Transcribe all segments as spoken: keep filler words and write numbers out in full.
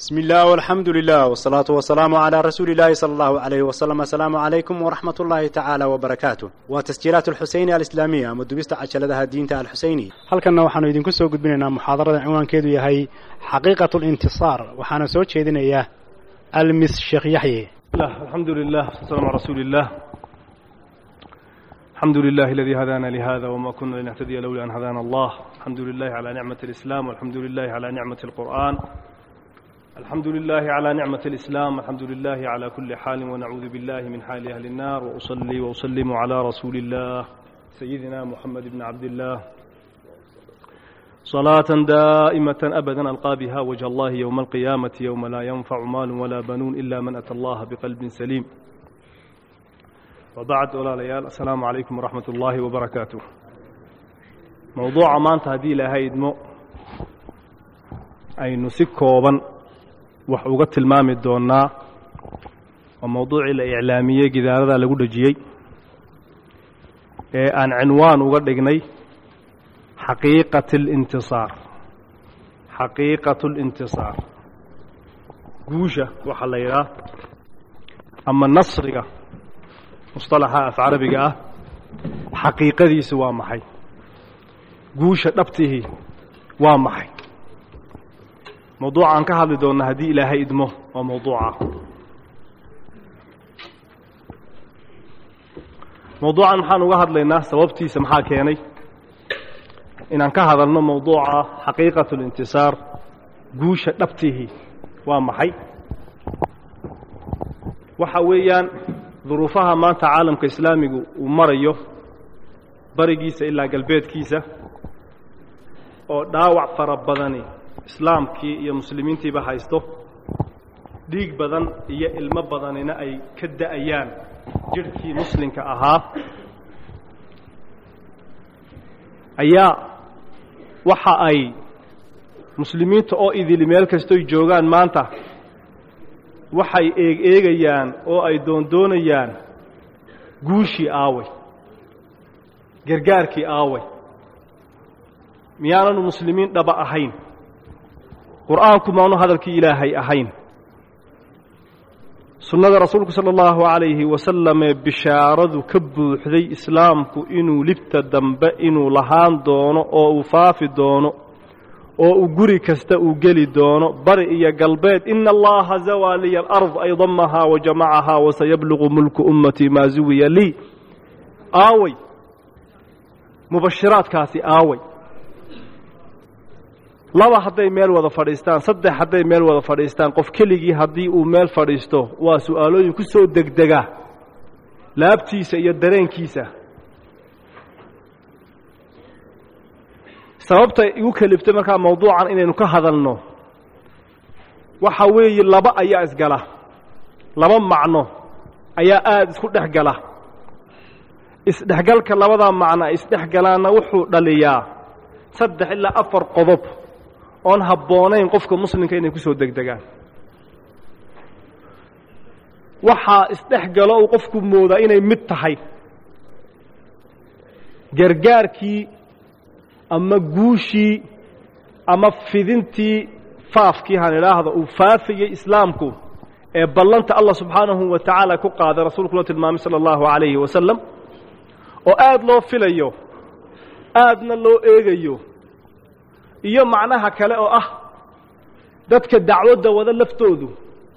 بسم الله والحمد لله والصلاة والسلام على رسول الله صلى الله عليه وسلم. السلام عليكم ورحمة الله تعالى وبركاته. وتسجيلات الحسينية الإسلامية مدبست عشلتها الدين تاع الحسيني. هل كنا وحنا يدين كسو قد بيننا محاضرة عنوان كيدو يهي حقيقة الانتصار وحنا سوت شيدنا إياه المس الشيخ يحيى. لا الحمد لله والسلام على رسول الله. الحمد لله الذي هدانا لهذا وما كنا لنهتدي لولا أن هدانا الله. الحمد لله على نعمة الإسلام والحمد لله على نعمة القرآن. الحمد لله على نعمة الإسلام. الحمد لله على كل حال ونعوذ بالله من حال أهل النار. وأصلي وأسلم على رسول الله سيدنا محمد بن عبد الله صلاة دائمة أبدا ألقى بها وجه الله يوم القيامة يوم لا ينفع مال ولا بنون إلا من أتى الله بقلب سليم. وبعد أولا ليال السلام عليكم ورحمة الله وبركاته. موضوع مانت هذه لهاي دمو أي نسكوبا wax uga tilmaami doonaa oo mawduuci la islaamiye gidaarada lagu dhajiyay ee aan cinwaan uga dhignay xaqiiqatul intisaar xaqiiqatul intisaar guusha waxa la yiraahdo ama nasriga mustalaha af carabiga ah xaqiiqadiisu waa maxay guusha dhabtihi waa maxay موضوع عن كهذا دون هذه إلهي إدمه وموضوعه موضوع عن حان وهذا لنا سببتي سمحا كياني إن عن كهذا لنا موضوع حقيقة الانتصار قوش نبته ومحي وحويا ظروفها ما تعالم كإسلامي ومريه بريقيسة إلا قلبيت كيسة وداوع فربضاني islaamkii iyo muslimiintiiba haysto dhiig badan iyo ilmo badanina ay ka da'ayaan jirkii muslimka ahaa ayaa waxa ay muslimiinta oo idil meel kasto joogaan maanta waxay eeg eegayaan oo ay doondoonayaan guushii aaway gargaarkii aaway miyaanu muslimiin dhaba ahayn quraanku maanu hadalkii ilaahay ahayn sunnada rasuulku sallallahu alayhi wa sallam bishaaradu ka buuxday islaamku inuu libta dambe inuu lahaan doono oo uu faafi doono oo uu guri kasta uu gali doono bari iyo galbeed inna allaha zawaliya al-ard aydamaha wa jama'aha wa sayablughu mulku ummati ma zuwiya li aaway mubashiraadkaasi aaway laba haday meel wada fadhiistaan saddex haday meel wada fadhiistaan qof keligii hadii uu meel fadhiisto waa su'aalooyin ku soo degdega laabtiisa iyo dareenkiisa sababta igu kaliftay marka mawduucan inaynu ka hadalno waxa weeye laba ayaa isgala laba macno ayaa aad isku dhaxgala isdhaxgalka labada macno isdhaxgalaana wuxuu dhaliyaa saddex ilaa afar qodob oon habboonayn qofka muslimka inay ku soo degdegaan waxa isdhaxgalo uu qofku moodaa inay mid tahay gargaarkii ama guushii ama fidintii faafkii han ilaahdo uu faafiyay islaamku ee ballanta Allah subhanahu wa ta'ala ku qaaday rasuulku tilmaamay sallallahu alayhi wa sallam oo aad loo filayo aadna loo eegayo iyo macnaha kale oo ah dadka dacwada wada laftoodu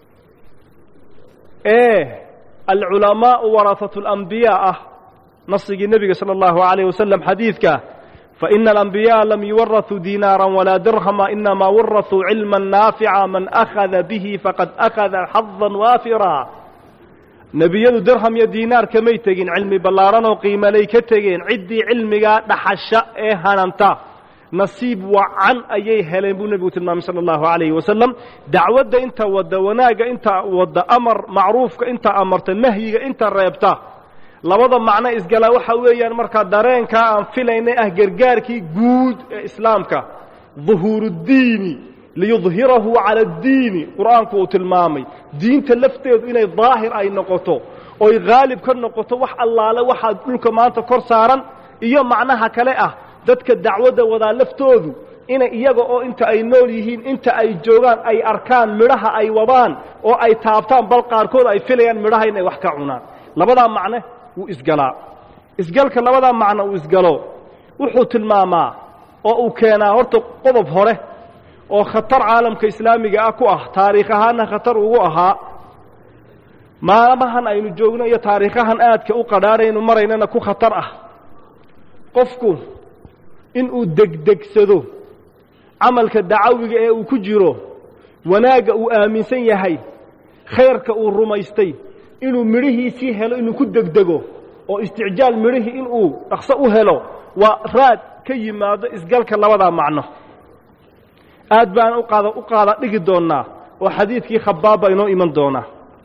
ee al-ulama warathatu al-anbiya ah nasigi nabiga sallallahu alayhi wasallam hadithka fa inna al-anbiya lam yuwarrathu dinaran wala dirhama inma warathu ilman nafi'a man akhadha bihi faqad akhadha haddan wafira nabiyadu dirham iyo dinar kamay tagin cilmi ballaaran oo qiimalay ka tageen cidii cilmiga dhaxasha ee hananta nasiib wacan ayay heleen buu nabigu tilmaamay sallallahu alayhi wasallam dacwada inta wada wanaaga inta wada amar macruufka inta amarta nahyiga inta reebta labada macna isgala waxa weeyaan marka dareenka aan filaynay ah gargaarkii guud ee islaamka dhuhurudiini liyudhhirahu ala ad-diin quraanku uu tilmaamay diinta lafteedu inay daahir ay noqoto oo ay gaalib ka noqoto wax allaale waxa dhulka maanta kor saaran iyo macnaha kale ah dadka dacwada wada laftoodu inay iyaga oo inta ay nool yihiin inta ay joogaan ay arkaan midhaha ay wadaan oo ay taabtaan bal qaarkood ay filayaan midhaha inay wax ka cunaan labadaa macne wuu isgalaa isgalka labadaa macno uu isgalo wuxuu tilmaamaa oo uu keenaa horta qodob hore oo khatar caalamka islaamiga ah ku ah taariikh ahaanna khatar ugu ahaa maalmahan aynu joogno iyo taariikhahan aadka u qadhaadhaynu maraynana ku khatar ah qofku inuu degdegsado camalka dacawiga ee uu ku jiro wanaagga uu aaminsan yahay khayrka uu rumaystay inuu midhihiisii helo inuu ku degdego oo isticjaal midhihii inuu dhaqso u helo waa raad ka yimaado isgalka labadaa macno aad baan u qaada u qaada dhigi doonnaa oo xadiidkii khabaabba inoo iman doonaa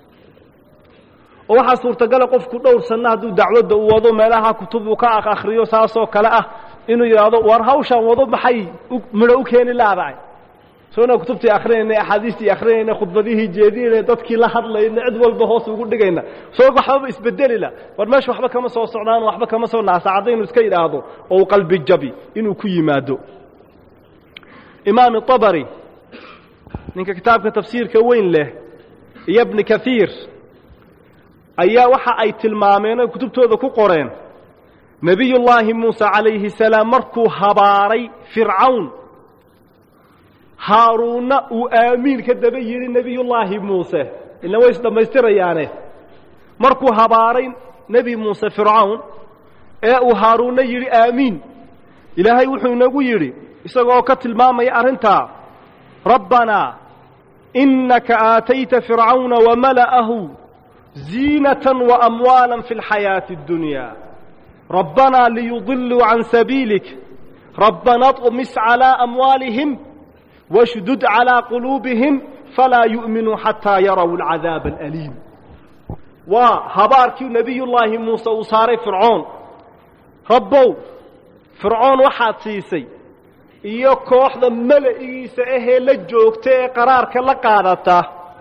oo waxaa suurtagala qofku dhowr sanno hadduu dacwadda u wado meelaha kutub uu ka akhriyo saasoo kale ah inuu yidhaahdo war hawshaan wado maxay midho u keeni laadahay soona kutubtii akhrinayna axaadiistii akhrinayna khudbadihii jeedinayna dadkii la hadlayna cid walba hoos ugu dhigayna soo waxbaba isbedeli la war meesha waxba kama soo socdaan waxba kama soo naasacada inuu iska yidhaahdo oo uu qalbi jabi inuu ku yimaado imaam الطabari ninka kitaabka tafsiirka weyn leh iyo ibn kathiir ayaa waxa ay tilmaameen oo kutubtooda ku qoreen nabiyullaahi muusa calayhi salaam markuu habaaray fircawn haaruunna uu aamiin ka daba yidhi nebiyullaahi muuse ila way isdhammaystirayaane markuu habaaray nebi muuse fircawn ee uu haaruunna yidhi aamiin ilaahay wuxuu inagu yidhi isagoo ka tilmaamaya arrintaa rabbanaa innaka aatayta fircawna wamala'ahu ziinatan waamwaalan fi lxayaati اddunyaa rabbanaa liyudiluu can sabiilik rabbana طmis calىa amwaalihim washdud calىa quluubihim falaa yu'minuu xataa yaraw alcadaaba alaliim waa habaarkii nebiyullaahi muuse uu saaray fircoon rabbow fircoon waxaad siisay iyo kooxda mala'igiisa ahee la joogta ee qaraarka la qaadata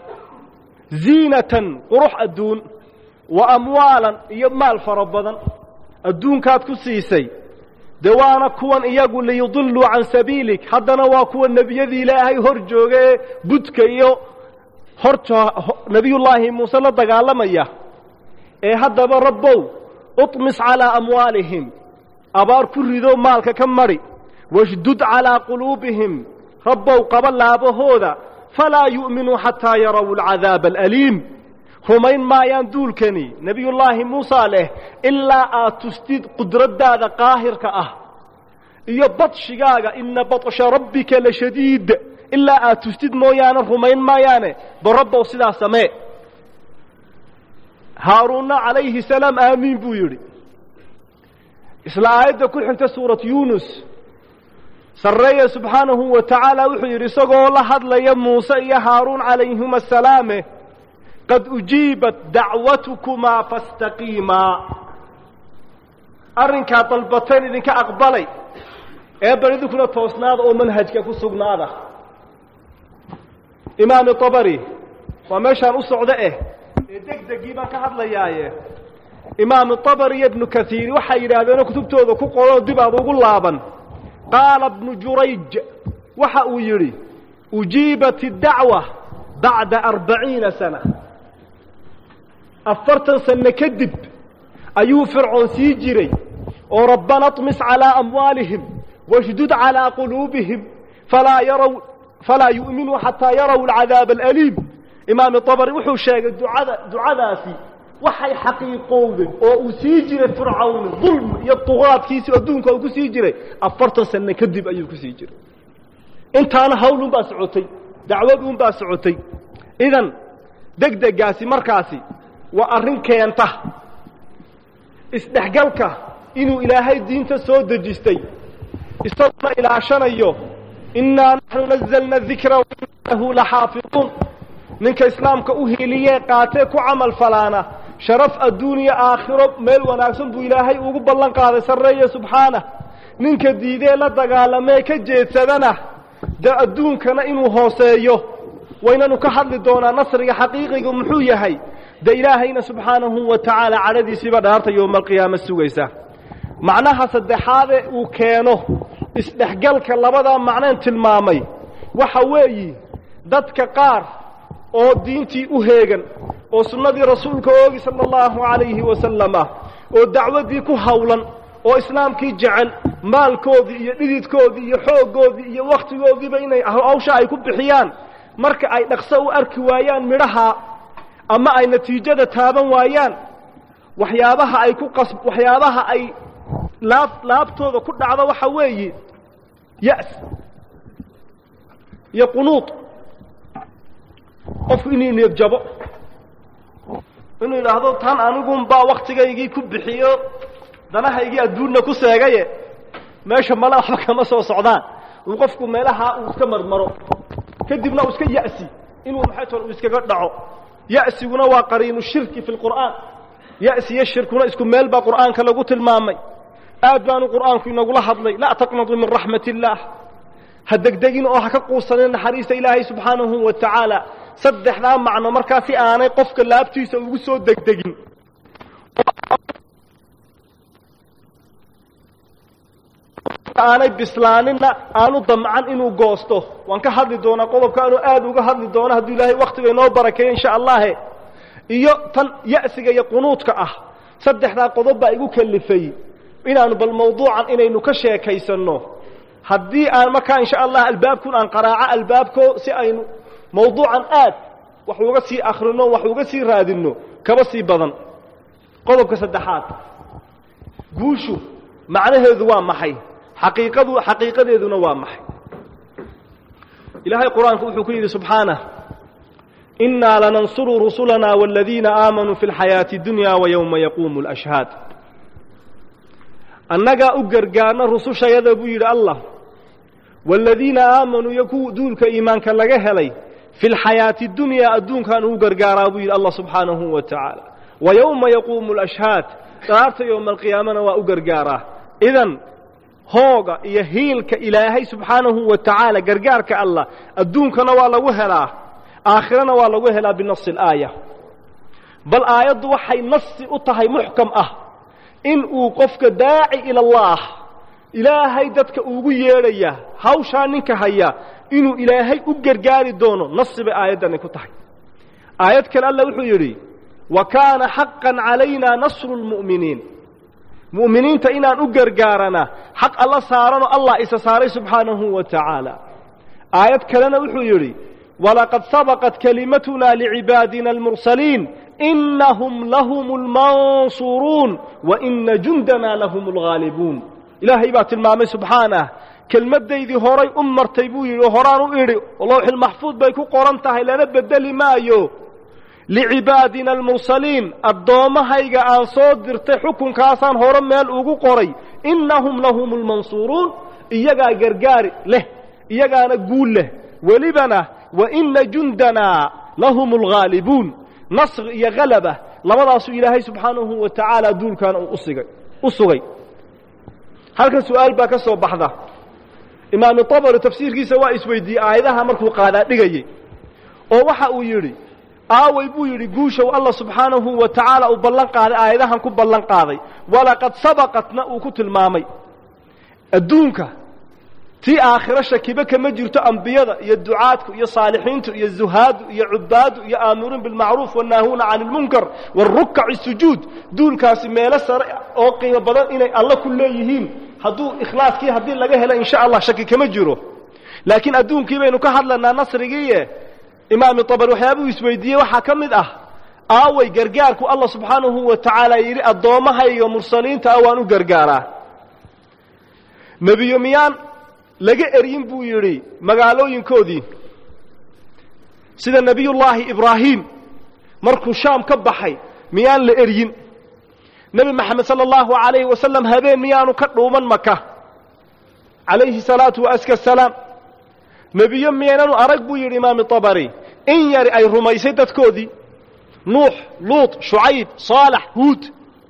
ziinatan qurux adduun wa amwaalan iyo maal fara badan adduunkaad ku siisay dee waana kuwan iyagu liyudiluu can sabiilik haddana waa kuwa nebiyadii ilaahay hor jooga ee budka iyo horta nebiyullaahi muuse la dagaalamaya ee haddaba rabbow uطmis calىa amwaalihim abaar ku rido maalka ka mari washdud calىa quluubihim rabbow qaba laabahooda falaa yu'minuu xataa yaraw alcadaaba alaliim rumayn maayaan duulkani nebiyullaahi muusa leh ilaa aad tustid qudraddaada qaahirka ah iyo badshigaaga ina baطsha rabbika la shadiid ilaa aad tustid mooyaane rumayn maayaane ba rabbow sidaa samee haaruunna calayhi salaam aamiin buu yidhi isla aayadda ku xigta suurat yuunus sarreeye subxaanahu wa tacaala wuxuu yidhi isagoo la hadlaya muuse iyo haaruun calayhima asalaame qad ujiibat dacwatukumaa faاstaqiimaa arrinkaa dalbateen idinka aqbalay ee bal idinkuna toosnaada oo manhajka ku sugnaada imaam طabari waa meeshaan u socdo eh ee degdegii baan ka hadlayaaye imaam طabari iyo ibnu kathiir waxay yidhaahdeenoo kutubtooda ku qoroo dib aad ugu laaban qaala ibnu jurayj waxa uu yidhi ujiibat اdacwa bacda arbaciina sana afartan sanno kadib ayuu fircoon sii jiray oo rabbana طmis calىa amwaalihim washdud calىa quluubihim falaa yaraw falaa yu'minuu xataa yaraw alcadaaba alaliim imaam طabari wuxuu sheegay ducada ducadaasi waxay xaqiiqowday oo uu sii jiray fircawn dulm iyo duqaadkiisi adduunka uu ku sii jiray afartan sanno kadib ayuu ku sii jiray intaana hawlun baa socotay dacwaduun baa socotay idan degdegaasi markaasi waa arrin keenta isdhexgalka inuu ilaahay diinta soo dejistay isaguna ilaashanayo innaa naxnu nazalna dikra wa innaa lahu laxaafiduun ninka islaamka u hiiliyee qaatee ku camal falaana sharaf adduuniya aakhiro meel wanaagsan buu ilaahay ugu ballan qaaday sarreeye subxaanah ninka diidee la dagaalamee ka jeedsadana dee adduunkana inuu hooseeyo waynanu ka hadli doonaa nasriga xaqiiqiga muxuu yahay dee ilaahayna subxaanahu wa tacaala cadhadiisiiba dhaarta yowma alqiyaama sugaysa macnaha saddexaade uu keeno isdhexgalka labadaa macneen tilmaamay waxa weeyi dadka qaar oo diintii u heegan oo sunnadii rasuulka oogi sala allahu calayhi wasalama oo dacwadii ku hawlan oo islaamkii jecel maalkoodii iyo dhididkoodii iyo xooggoodii iyo wakhtigoodiiba inay hawsha ay ku bixiyaan marka ay dhaqso u arki waayaan midhaha ama ay natiijada taaban waayaan waxyaabaha ay ku qas waxyaabaha ay laab laabtooda ku dhacdo waxa weeye ya's iyo qunuud qofku inuu niyad jabo inuu yidhaahdo tan anigunbaa wakhtigaygii ku bixiyo danahaygii adduunna ku seegaye meesha male waxba kama soo socdaan uu qofku meelaha uu iska marmaro kadibna uu iska ya'si inuu maxay toon uu iskaga dhaco ya'siguna waa qariinu shirki fi lqur'aan ya'si iyo shirkuna isku meel baa qur'aanka lagu tilmaamay aad baanu qur'aanku inagula hadlay laa taqnadu min raxmat illaah ha degdegin oo ha ka quusanin naxariista ilaahay subxaanahu wa tacaala saddexdaa macno markaa si aanay qofka laabtiisa ugu soo degdegin aanay bislaaninna aanu damcan inuu goosto waan ka hadli doonaa qodobka aanu aad uga hadli doono hadduu ilaahay wakhtiga inoo barakeeyo insha allahe iyo tan ya'siga iyo qunuudka ah saddexdaa qodob baa igu kalifay inaanu bal mawduucan inaynu ka sheekaysanno haddii aan markaa insha allah albaabkun aan qaraaco albaabko si aynu mawduucan aad wax uga sii akhrino wax uga sii raadinno kaba sii badan qodobka saddexaad guushu macnaheedu waa maxay xaqiiqadu xaqiiqadeeduna waa maxay ilaahay quraanku wuxuu ku yidhi subxaanaه innaa lanansuru rusulanaa wاladiina aamanuu fi اlxayaati اdunya wayowma yaquumu اlashhaad annagaa u gargaarna rusushayada buu yidhi allah wاladiina aamanuu iyo kuwa duulka iimaanka laga helay fi اlxayaati اdunyaa adduunkaan ugu gargaaraa buu yidhi allah subxaanahu wa tacaala wayowma yaquumu اlashhaad dhaarta yowma alqiyaamana waa u gargaaraa idan hooga iyo hiilka ilaahay subxaanahu wa tacaala gargaarka allah adduunkana waa lagu helaa aakhirana waa lagu helaa binasi alaaya bal aayaddu waxay nasi u tahay muxkam ah in uu qofka daaci ila allah ilaahay dadka ugu yeedhaya hawshaa ninka haya inuu ilaahay u gargaari doono nasi bay aayaddani ku tahay aayad kale alla wuxuu yidhi wa kaana xaqan calaynaa nasru lmu'miniin mu'miniinta inaan u gargaarana xaq alla saaranoo allah isa saaray subxaanahu wa tacaala aayad kalena wuxuu yidhi walaqad sabaqat kalimatunaa licibaadina almursaliin inahum lahum lmansuuruun waina jundanaa lahum lghaalibuun ilaahay baa tilmaamay subxaanah kelmaddaydii horay u martay buu yidhi oo horaan u idhi lowxilmaxfuud bay ku qoran tahay lana bedeli maayo licibaadina almursaliin addoommahayga aan soo dirtay xukunkaasaan hore meel ugu qoray innahum lahum lmansuuruun iyagaa gargaari leh iyagaana guul leh welibana waina jundanaa lahum lghaalibuun nasr iyo halaba labadaasuu ilaahay subxaanahu wa tacaala duulkaana uu usigay u sugay halkan su-aal baa ka soo baxda imaamu tabari tafsiirkiisa waa isweydiiyey aayadaha markuu qaadaa dhigayey oo waxa uu yidhi aaway buu yidhi guushow allah subxaanahu wa tacaala uu ballan qaaday aayadahan ku ballan qaaday walaqad sabaqatna uu ku tilmaamay adduunka tii aakhiro shakiba kama jirto ambiyada iyo ducaadku iyo saalixiintu iyo zuhaadu iyo cubaadu iyo aamuruun bilmacruuf wannaahuuna cani lmunkar waarukaci sujuud duulkaasi meelo sare oo qiimo badan inay alla ku leeyihiin hadduu ikhlaaskii haddii laga helo insha allah shaki kama jiro laakiin adduunkii baynu ka hadlanaa nasrigiiye imaami tabari waxyaabuu isweydiiyey waxaa ka mid ah aaway gargaarku allah subxaanahu wa tacaala yidhi addoommahayga mursaliinta ah waan u gargaaraa nebiyo miyaan laga eryin buu yidhi magaalooyinkoodii sida nebiyullaahi ibraahim markuu shaam ka baxay miyaan la eryin nebi maxamed sala allahu calayhi wasalam habeen miyaanu ka dhuuman maka calayhi salaatu waaska salaam nebiyo miyaynanu arag buu yidhi imaami tabari in yari ay rumaysay dadkoodii nuux luut shucayb saalax huud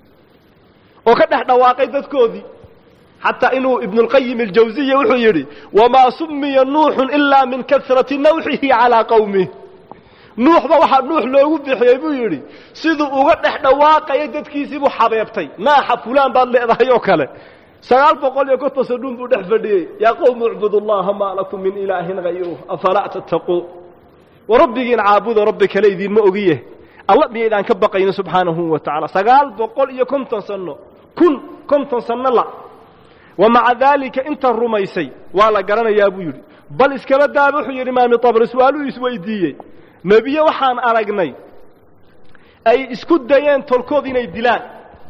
oo ka dhex dhawaaqay dadkoodii xataa inuu ibnulqayim aljawsiya wuxuu yidhi wamaa sumiya nuuxun ilaa min kasrati nawxihi calaa qowmih nuuxba waxaa nuux loogu bixiyey buu yidhi siduu uga dhex dhawaaqaya dadkiisii buu xabeebtay naaxa fulaan baad leedahay oo kale sagaal boqol iyo konton sadhuun buu dhex fadhiyey yaa qowmi ucbudu allaha maa lakum min ilaahin hayruh afalaa tattaquun warabbigiin caabuda rabbi kale idiinma ogiye alla miyaydaan ka baqayno subxaanahu wa tacaala sagaal boqol iyo konton sanno kun konton sanno la wamaca daalika inta rumaysay waa la garanayaa buu yidhi bal iskaba daaba wuxuu yidhi imaam tabari su-aaluu isweydiiyey nebiye waxaan aragnay ay isku dayeen tolkood inay dilaan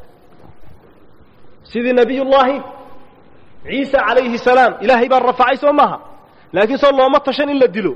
sidii nebiyullaahi ciisa calayhi salaam ilaahay baa rafacay soo maaha laakiin soo looma tashan in la dilo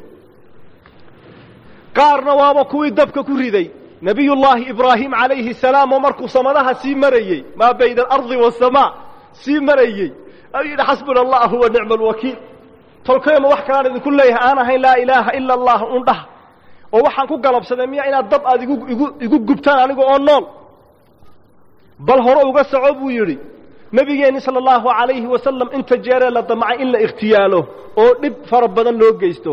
qaarna waaba kuwii dabka ku riday nebiyullaahi ibraahim calayhi salaam oo markuu samadaha sii marayey maa bayna alardi waasamaa sii marayey ayuu yidhi xasbuna allahu wa nicma alwakiil tolkeema wax kalaan idinku leeyahay aan ahayn laa ilaaha ila allah un dhaha oo waxaan ku galabsaday miya inaad dab aad igu igu igu gubtaan aniga oo nool bal hore uga soco buu yidhi nabigeenni sala allahu calayhi wasalam inta jeeree la damcay in la ikhtiyaalo oo dhib fara badan loo geysto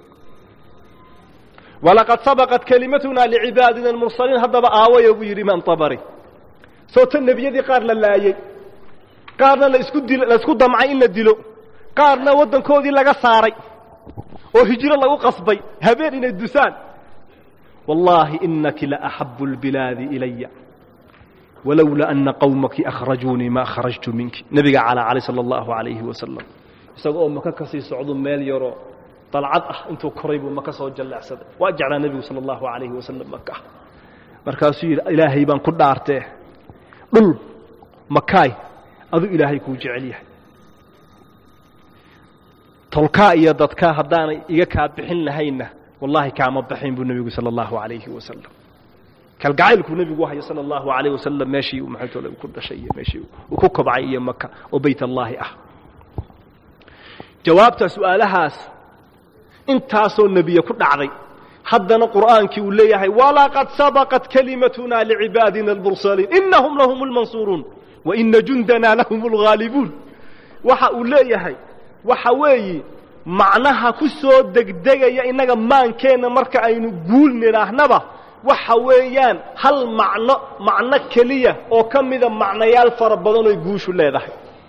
walaqad sabaqat kalimatunaa licibaadina almursaliin haddaba aawaya buu yidhi imaam tabari soo tan nebiyadii qaar la laayey qaarna la isku dil la isku damcay in la dilo qaarna waddankoodii laga saaray oo hijro lagu qasbay habeen inay dusaan wallaahi inaki la axabu albilaadi ilaya walowla ana qawmaki akhrajuunii ma akhrajtu minki nebiga calaa cali sala allahu calayhi wasalam isaga oo maka ka sii socdo meel yaroo dalcad ah intuu koray buu maka soo jalleecsaday waa jeclaa nebigu sala allahu calayhi wasalam maka markaasuu yidhi ilaahay baan ku dhaartee dhul makaay aduu ilaahay kuu jecel yahay tolkaa iyo dadkaa haddaanay iga kaa bixin lahaynna wallaahi kaama baxayn buu nebigu sala allahu calayhi wasalam kalgacaylkuu nebigu hayo sala allahu calayhi wasalam meeshii uu maxaytoole ku dhashay iyo meeshii uu ku kobcay iyo maka oo bayt allaahi ah jawaabta su'aalahaas intaasoo nebiye ku dhacday haddana qur'aankii uu leeyahay walaqad sabaqat kalimatunaa licibaadina almursaliin innahum lahum almansuuruun wa ina jundanaa lahum alghaalibuun waxa uu leeyahay waxa weeye macnaha ku soo degdegaya innaga maankeenna marka aynu guul nidhaahnaba waxa weeyaan hal macno macno keliya oo ka mida macnayaal fara badan oy guushu leedahay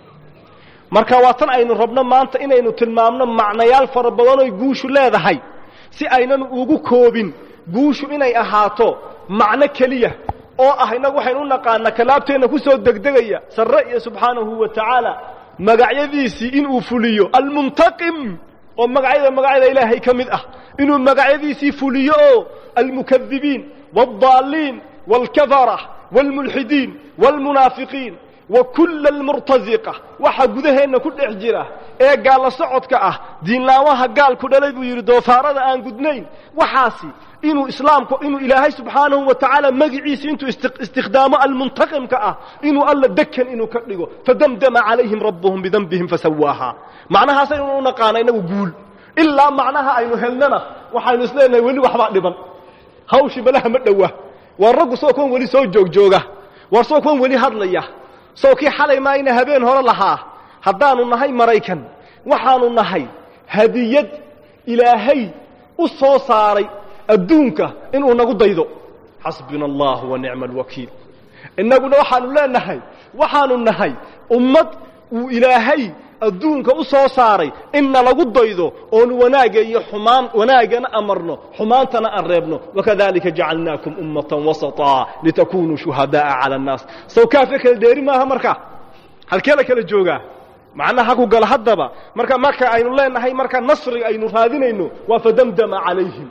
marka waa tan aynu rabno maanta inaynu tilmaamno macnayaal fara badan oy guushu leedahay si aynan ugu koobin guushu inay ahaato macno keliya oo ah innagu waxaynu u naqaanaa kalaabteenna ku soo degdegaya sarre iyo subxaanahu wa tacaala magacyadiisii inuu fuliyo almuntaqim oo magacyada magacyada ilaahay ka mid ah inuu magacyadiisii fuliyo oo almukadibiin waaldaalliin waalkafara waalmulxidiin waalmunaafiqiin wa kulla almurtaziqa waxa gudaheenna ku dhex jira ee gaalla socodka ah diinlaawaha gaalku dhalay buu yidhi doofaarada aan gudnayn waxaasi inuu islaamku inuu ilaahay subxaanahu wa tacaala magiciisii intuu istikhdaamo almuntaqimka ah inuu alla dekan inuu ka dhigo fadamdama calayhim rabbuhum bidanbihim fasawaahaa macnahaasaynu u naqaana inagu guul ilaa macnaha aynu helnana waxaynu isleenahay weli waxbaa dhiban hawshii malaha ma dhowa waa raggu soo kuwan weli soo joogjooga waa soo kuwan weli hadlaya soo kii xalay maayna habeen hore lahaa haddaanu nahay maraykan waxaanu nahay hadiyad ilaahay u soo saaray adduunka inuu nagu daydo xasbuna allahu wa nicma alwakiil innaguna waxaanu leenahay waxaanu nahay ummad uu ilaahay adduunka u soo saaray inna lagu daydo oonu wanaagga iyo xumaan wanaagana amarno xumaantana aan reebno wakadalika jacalnaakum ummatan wasataa litakunuu shuhada'a cala annaas sow kaafe kala dheeri maaha marka halkee la kala joogaa macnaha ku gala haddaba marka marka aynu leenahay marka nasriga aynu raadinayno waa fadamdama calayhim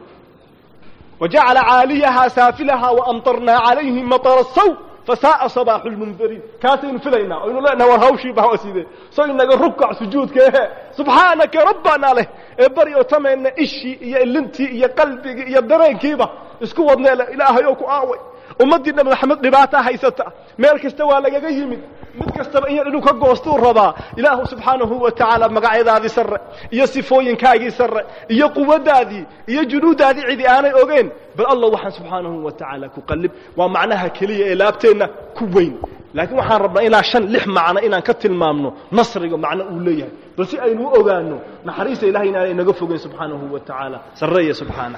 wajacala caaliyahaa saafilahaa waamtarnaa calayhim matara saw fasaa'a sabaaxu lmundariin kaasaynu filaynaa aynu leenahay war hawshii baa sidee soo inaga rubkac sujuudka ehe subxaanaka rabbanaa leh ee bari oo tamayna ishii iyo ilintii iyo qalbigii iyo dareenkiiba isku wadnee leh ilaahay oo ku aaway ummaddii nabi maxamed dhibaataa haysata meel kasta waa lagaga yimid mid kastaba in yar inuu ka goostuu rabaa ilaahu subxaanahu wa tacaala magacyadaadii sarre iyo sifooyinkaagii sarre iyo quwaddaadii iyo junuuddaadii cidi aanay ogeen bal allah waxaan subxaanahu wa tacaala ku qallib waa macnaha keliya ee laabteenna ku weyn laakiin waxaan rabnaa ilaa shan lix macno inaan ka tilmaamno nasriga macno uu leeyahay bal si aynu u ogaanno naxariista ilahay inaanay naga fogeyn subxaanahu wa tacaala sarreeya subxaanah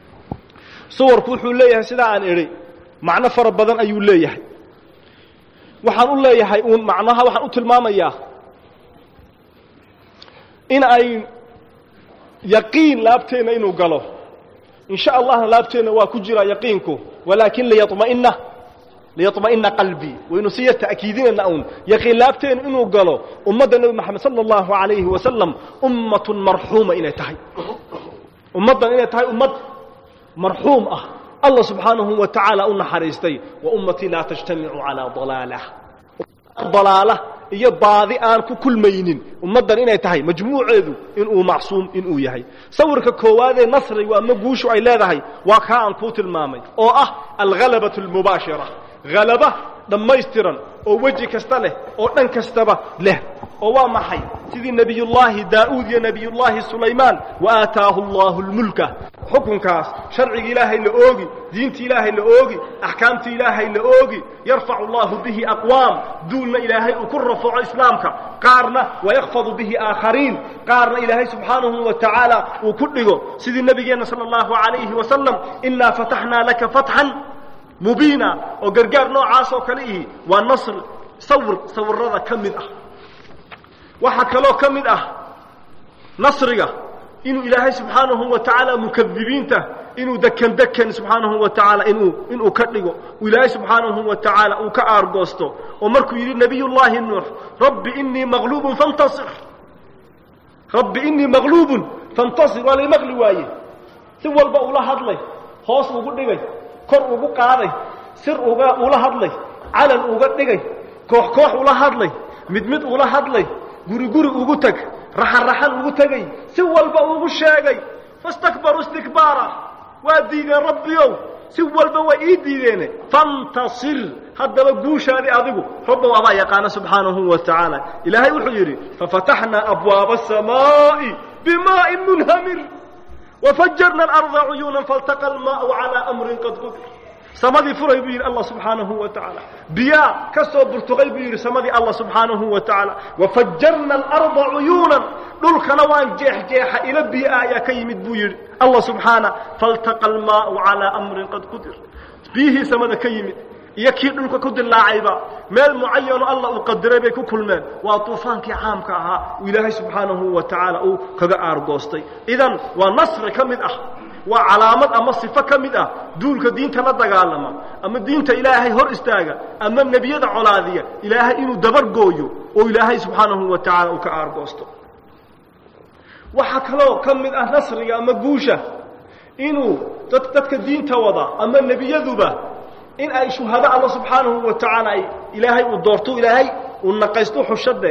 suwarku wuxuu leeyahay sidaa aan idhi macno fara badan ayuu leeyahay waxaan u leeyahay uun macnaha waxaan u tilmaamayaa in ay yaqiin laabteena inuu galo in sha allahna laabteena waa ku jira yaqiinku walaakin liyatma'inna liyatma'inna qalbi waynu siya ta'kiidinana uun yaqiin laabteena inuu galo ummadda nabi maxamed sallallahu alayhi wa sallam ummatun marhuuma inay tahay ummaddan inay tahay ummad marhuum ah الله سبحانه وتعالى أن حريستي وأمتي لا تجتمع على ضلالة ضلالة هي بعضي آن كل مينين ومدن إنه تهي مجموع ذو إنه معصوم إنه يهي صورك كوادي نصري وأما قوش علاذا هي وكان كوت المامي أو أه الغلبة المباشرة غلبة لما يسترن أو وجه كستله أو أن كستبه له أو ما حي سيدي نبي الله داود يا نبي الله سليمان وآتاه الله الملك حكم كاس شرع إلهي لأوغي دينة إلهي لأوغي أحكامة إلهي لأوغي يرفع الله به أقوام دون إلهي وكل رفع إسلامك قارنا ويخفض به آخرين قارنا إلهي سبحانه وتعالى وكله سيدي النبي صلى الله عليه وسلم إنا فتحنا لك فتحا مبينا وقرقار نوع عاصو كليه والنصر صور صور رضا كمد أه وحكى له كمد أه نصرية إنه إلهي سبحانه وتعالى مكذبينته إنه دكن دكن سبحانه وتعالى إنه إنه كتلقه وإلهي سبحانه وتعالى وكأرقسته ومركو يريد نبي الله النور رب إني مغلوب فانتصر رب إني مغلوب فانتصر ولا مغلوايه سوى البقولة هضلي خاص وقل لي kor ugu qaaday sir uga ula hadlay calan uga dhigay koox koox ula hadlay mid mid ula hadlay guri guri ugu tag raxan raxan ugu tagay si walba ugu sheegay fastakbaru istikbara waadiga rabbiyow si walba way ii diideen fantasir hadaba guushaadi adigu rabbi waa yaqaan subhanahu wa ta'ala ilaahay wuxuu yiri fafatahna abwaab as-samaa'i bima'in munhamir وفجرنا الأرض عيونا فالتقى الماء على أمر قد قدر سمدي فري بير الله سبحانه وتعالى بيا كسو برتغي بير سمدي الله سبحانه وتعالى وفجرنا الأرض عيونا دول كنوان جيح جيح إلى بيا يا كيمد بير الله سبحانه فالتقى الماء على أمر قد قدر بيه سمد كيمد يكيد لك كد اللاعبة مال معين الله أقدره بك كل مال وطوفان كعام كها وإلهي سبحانه وتعالى أو كذا أرجوستي إذن ونصر كمد أح وعلامة أما صفة كمد أح دول كدين كلا دجالما أما الدين تإلهي هر استاجا أما النبي يدع على إلهي إنه دبر جويو وإلهي سبحانه وتعالى أو كأرجوستو وحكلو كمد أح نصر يا مجوشة إنه تتك الدين توضع أما النبي يذبه إن أي شهداء الله سبحانه وتعالى إلهي ودورته إلهي ونقيسته حشده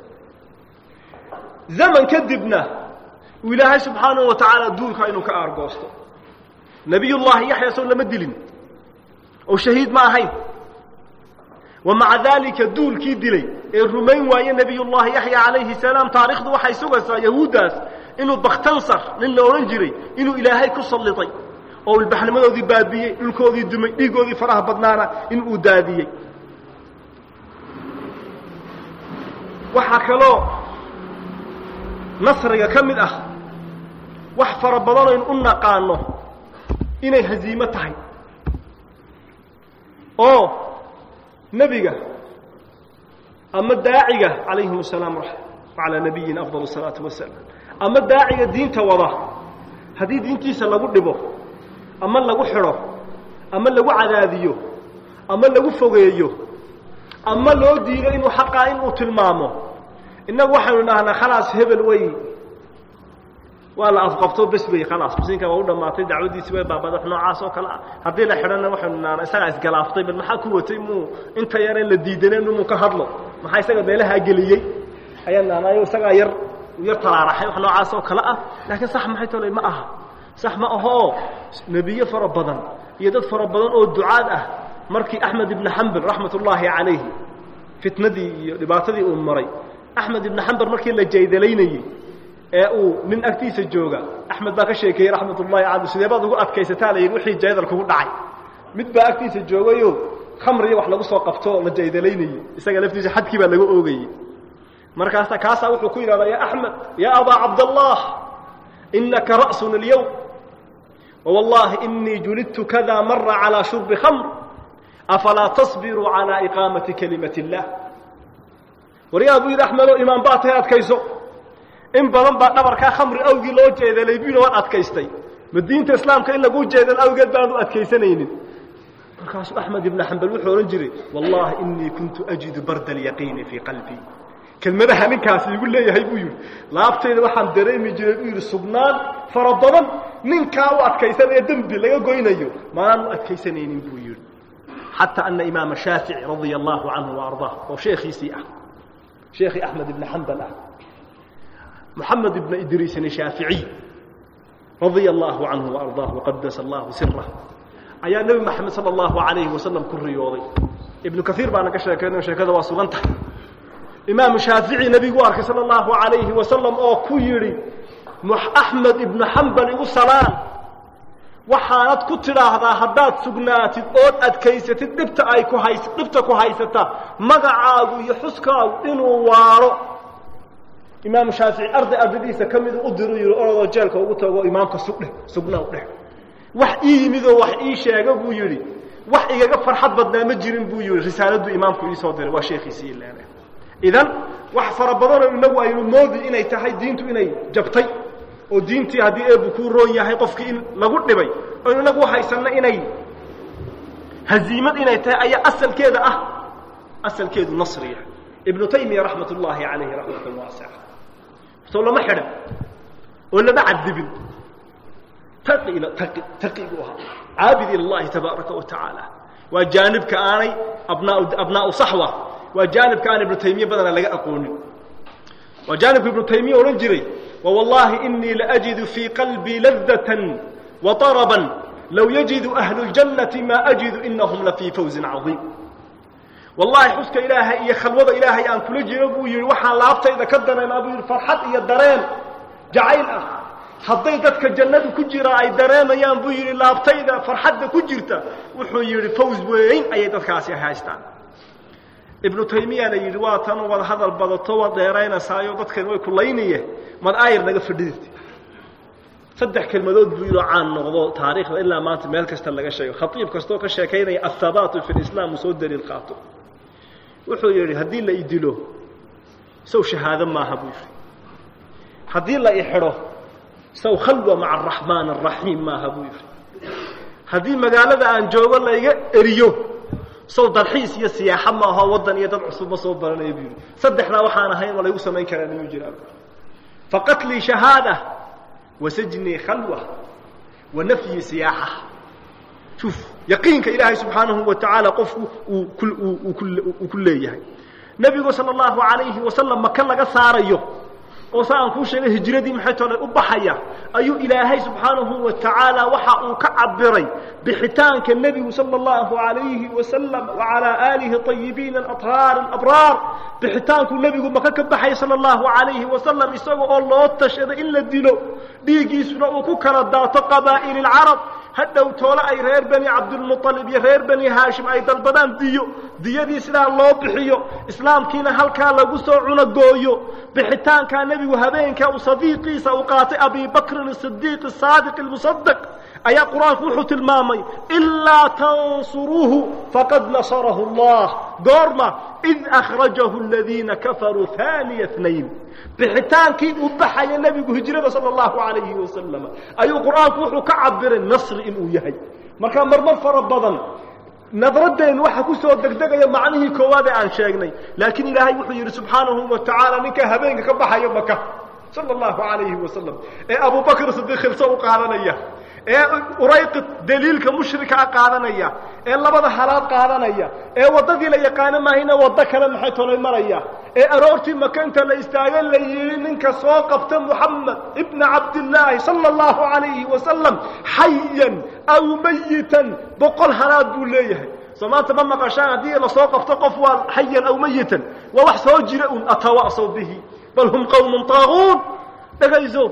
زمن كذبنا وإلهي سبحانه وتعالى دولك إنه كأرجوسته نبي الله يحيى سلم الدلين أو شهيد ما هين ومع ذلك دول كي دلي الرومين ويا نبي الله يحيى عليه السلام تاريخ ذو حيسوس يهوداس إنه بختنصر لأنه أورنجري إنه إلهي كسلطي أو البحر ماذا ذي بابيه الكوذي دمي ديقوذي فراه بدنانا إن أداديه وحكى له نصر يكمل أخ وحفر بدنا إن قلنا قانه إنه هزيمته أو نبيه أما الداعية عليهم السلام وعلى نبينا أفضل الصلاة والسلام أما الداعية الدين توضح هذه دين كيسا لقد به أما لغو حرو أما لغو عذابيو أما لغو فوغيو أما لو دينا إنو حقا إنو تلمامو إنه وحنو نحن خلاص هبل وي ولا أصقفتو بس بي خلاص بس إنك وقودا ما تدعو دي سوى بابا دحنو عاسو كلا هدي لحرنا وحنو نحن إساقا إسقلافتي بل محا كوتي مو إنت يارين لديدنا إنو مكهدلو محا إساقا بيلها قليي أيانا أنا يساقا ير ويرطلع رحي وحنو عاسو كلا لكن صح محي تولي ما أها صح ما أهو نبي فربضان يدد فربضان أو الدعاء أه مركي أحمد بن حنبل رحمة الله عليه فتندي لبعتدي أمري أحمد بن حنبل مركي اللي جايد ليني أو من أكتيس الجوجا أحمد باك الشيكي رحمة الله عليه سيباد وقت كيستالي يوحي جايد الكون دعي مد با أكتيس الجوجا يو خمري وحلا قصوا قفتو اللي جايد ليني يساق لفتيس حد كيبا لقو أوغي مركاسا كاسا وحلو كويرا يا أحمد يا أبا عبد الله إنك رأسنا اليوم والله إني جلدت كذا مرة على شرب خمر afalaa tasbiruu calaa iqaamati kalimati illaah waryaa buu yidhi axmedo imaan baa tahay adkayso in badan baa dhabarkaa khamri awgii loo jeedalay buu yidhi waan adkaystay ma diinta islaamka in lagu jeedal awgeed baanu adkaysanaynin markaasuu axmed ibnu xambal wuxuu odhan jiray wallaahi inii kuntu ajidu barda alyaqiini fii qalbii kelmadaha ninkaasi igu leeyahay buu yidhi laabtayda waxaan dareemi jiray buu yidhi sugnaan fara badan ninkaa u adkaysanaya dembi laga goynayo maanaan u adkaysanaynin buu yidhi xataa ana imaama shaafici radia allaahu canhu waardaah oo sheekhiisii ah sheekhii axmed ibnu xambal ah moxamed ibnu idriisin shaaficiy radia allaahu canhu waardaah waqadasa allahu sirah ayaa nebi maxamed sala allahu calayhi wasalam ku riyooday ibnu kaiir baana ka sheekaynayo sheekada waa sugan tahay imaamu shaafici nebigu u arkay sala allahu calayhi wasalam oo ku yidhi axmed ibnu xambal igu salaan waxaanad ku tidhaahdaa haddaad sugnaatid ood adkaysatid dhibta ay ku hays dhibta ku haysata magacaagu iyo xuskaagu inuu waaro imaamu shaafici arday ardadiisa ka midu u diru yidhi orodoo jeelka ugu tago imaamka sugdheh sugnaw dheh wax ii yimidoo wax ii sheega buu yidhi wax igaga farxad badnaa ma jirin buu yidhi risaaladdu imaamku ii soo diray waa sheekhiisii ilaana idan wax fara badanoo inagu aynu moodi inay tahay diintu inay jabtay oo diintii haddii eebbu kuu roon yahay qofkii in lagu dhibay oo inagu haysanno inay haziimad inay tahay ayaa asalkeeda ah asalkeedu nasriya ibnu taymiya raxmat ullaahi calayhi raxmatan waasica soo lama xidhan oo lama cadibin taqi ila taqi taqi buu ahaa caabid ila allahi tabaaraka wa tacaala waa jaanibka aanay abnaau abnaau saxwa waa jaanibka aan ibnu taymiya badana laga aqoonin waa jaanibka ibnu taymiya odhan jiray wawallahi inii laajidu fii qalbii ladatan wa طaraban low yajidu ahlu ljannati maa ajidu inahum lafii fawzin cadiim wallahi xuska ilaahay iyo khalwada ilaahay aan kula jiro buu yidhi waxaan laabtayda ka dareemaa buu yidhi farxad iyo dareen jacayl ah hadday dadka jannadu ku jira ay dareemayaan buu yidhi laabtayda farxadda ku jirta wuxuu yidhi fawz weyn ayay dadkaasi haystaan ibnu taymiyana yidhi waa tan wada hadal badato waa dheeraynasaayo dadkan way kulaynaye mad aayir naga fadhidirti saddex kelmadood buu yidhi caan noqdo taariikhda ilaa maanta meel kasta laga sheego khatiib kastoo ka sheekaynaya athabaatu fi lislaam uu soo daliil qaato wuxuu yidhi haddii la i dilo sow shahaado maaha buu yidhi haddii la i xidho sow khalwa maca araxmaan araxiim maaha buu yidhi haddii magaalada aan joogo layga eriyo sow dalxiis iyo siyaaxa maaho waddan iyo dad cusub ma soo baranaya buu yidhi saddexdaa waxaan ahayn waa laygu samayn karaa inuu jiraan faqatlii shahaada wasajnii khalwa wa nafyi siyaaxa shuf yaqiinka ilaahay subxaanahu wa tacaala qofku uu uu ku leeyahay nebigu sala allahu calayhi wasalam maka laga saarayo oo sa aan kuu sheegay hijradii maxay tolay u baxaya ayuu ilaahay subxaanahu wa tacaala waxa uu ka cabiray bixitaanka nebigu sala allahu calayhi wasalam wacalaa aalihi ayibiina alaطhaar alabraar bixitaankuu nebigu maka ka baxay sala allahu calayhi wasalam isaga oo loo tashaday in la dilo dhiiggiisuna uu ku kala daato qabaa'il alcarab hadhow toole ay reer bani cabdilmuطalib iyo reer bani haashim ay dalbadaan diyo diyadii sidaa loo bixiyo islaamkiina halkaa lagu soo cunagooyo bixitaankaa nebigu habeenkaa uu sadiiqiisa uu qaatay abi bakrin asidiiq asaadiq almusadaq ayaa qur-aanku wuxuu tilmaamay ilaa tansuruuhu faqad nasarahu allah goorma id akhrajahu aladiina kafaruu haaniya nayn bixitaankii uu baxaya nebigu hijrada sala allahu calayhi wasalam ayuu qur-aanku wuxuu ka cabiray nasri inuu yahay markaa marmar fara badan nadradeennu waxa ku soo degdegaya macnihii koowaad ee aan sheegnay laakiin ilaahay wuxuu yidhi subxaanahu wa tacaala ninka habeenka ka baxaya maka sala allahu calayhi wasalam ee abubakr sidiiq khilso u qaadanaya ee urayqid daliilka mushrika qaadanaya ee labada halaad qaadanaya ee wadadii la yaqaan maahina wada kale maxay tolay maraya ee aroortii makanta la istaagan la yiri ninka soo qabta muhammad ibn abdullah sallallahu alayhi wasallam hayyan aw mayitan boqol halaad buu leeyahay samaanta ma maqashaan hadii la soo qabto qof waa hayyan aw mayitan wa wax soo jira un atawaasaw bihi bal hum qawmun taaghun dhagayso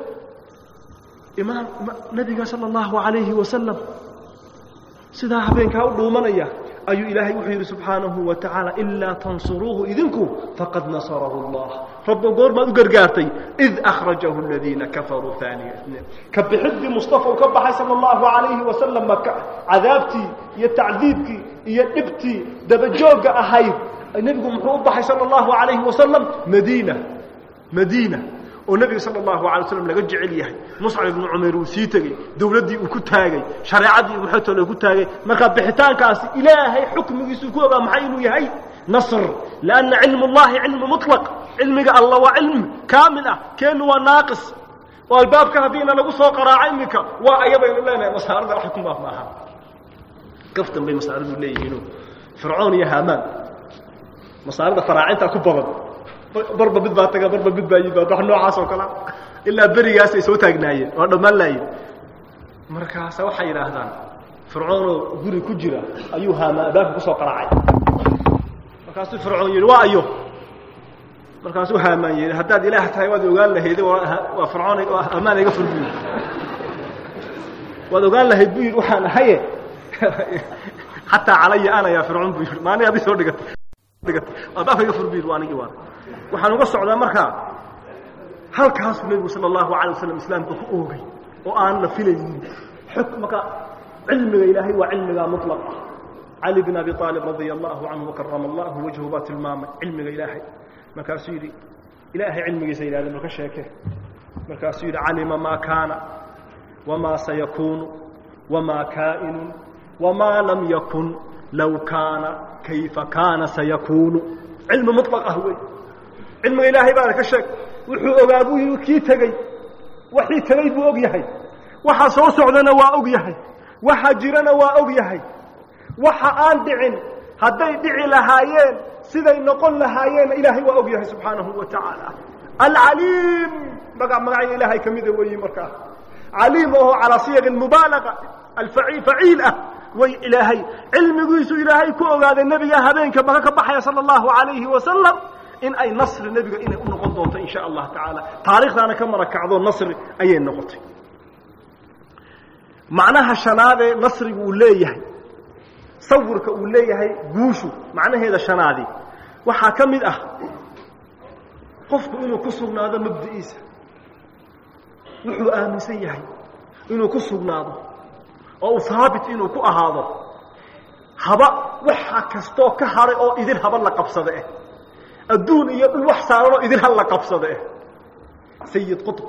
imaam nabiga sallallahu alayhi wasallam sida habeenka u dhuumanaya أي إلهي وحير سبحانه وتعالى إلا تنصروه إذنكم فقد نصره الله رب قول ما قرقارتي إذ أخرجه الذين كفروا ثاني اثنين كبحد مصطفى وكبح صلى الله عليه وسلم عذابتي يتعذيبك ينبتي دبجوك أهيب النبي محوضح صلى الله عليه وسلم مدينة مدينة والنبي صلى الله عليه وسلم laga jecel yahay Mus'ab ibn Umayr uu sii tagay dawladii uu ku taagay shariicadii uu xigto lagu taagay marka bixitaankaas ilaahay xukmigiisu ku ogaa maxay inuu yahay nasr laana ilmu allah ilmu mutlaq ilmiga allah waa ilm kaamil ah keenu waa naaqis walbaabka hadina lagu soo qaraaca imika waa ayaba inuu leenahay masaarada wax ku maaha kaftan bay masaaradu leeyihiin fircoon iyo haamaan masaarada faraacinta ku badan barba bid baa taga barba bid baa yimid wax noocaas oo kala illa barigaas ay soo taagnaayeen oo dhamaan laayeen markaas waxa yiraahdaan fircoon guri ku jira ayuu haama baab ku soo qaraacay markaas fircoon yiri waa ayo markaas uu haama yiri hadaad ilaah tahay waad ogaan lahayd waa fircoon oo amaan iga furbiyo waad ogaan lahayd buu waxaan ahaye hatta calaya ana ya fircoon buu maana abi soo dhigatay dhigatay abaaf iga furbiyo waanigi waan waxaan uga socdaa marka halkaas nabiga sallallahu alayhi wasallam islaamka ku oogay oo aan la filaynin xukmaka ilmiga ilaahi waa ilmiga mutlaq Ali ibn Abi Talib radiyallahu anhu wa karrama Allah wajhu batil maam ilmiga ilaahi markaas yiri ilaahi ilmigiisa ilaahi marka sheekay markaas yiri alima ma kana wama sayakun wama kain wama lam yakun law kana kayfa kana sayakun ilm mutlaq ahwa علم إلهي بارك الشك وحو أغابوه كي تغي وحي تغي بو أغيهي وحا سوسعنا وا أغيهي وحا جيرنا وا أغيهي وحا آن دعين هدي دعي لهايين سيدي نقول لهايين إلهي وا أغيهي سبحانه وتعالى العليم بقى معي إلهي كميدة وي مركا عليم وهو على صيغ المبالغة الفعيل فعيلة وي إلهي علم قيسو إلهي كو أغاد النبي هبينك بقى كبحي صلى الله عليه وسلم إن أي نصر النبي إن نقول دونته إن شاء الله تعالى تاريخنا أنا كم ركعوا النصر أي النقطة معناها شنادة نصر وليه صورك وليه جوشو معناها هذا شنادي وحكم الأه قفك إنه كسرنا هذا مبدئيس وحو آمن سيهي إنه كسرنا هذا أو ثابت إنه كأ هذا هبا وحا كستو كهري أو إذن هبا لقبصده الدون يقول وحصارنا إذن هلا قبصده سيد قطب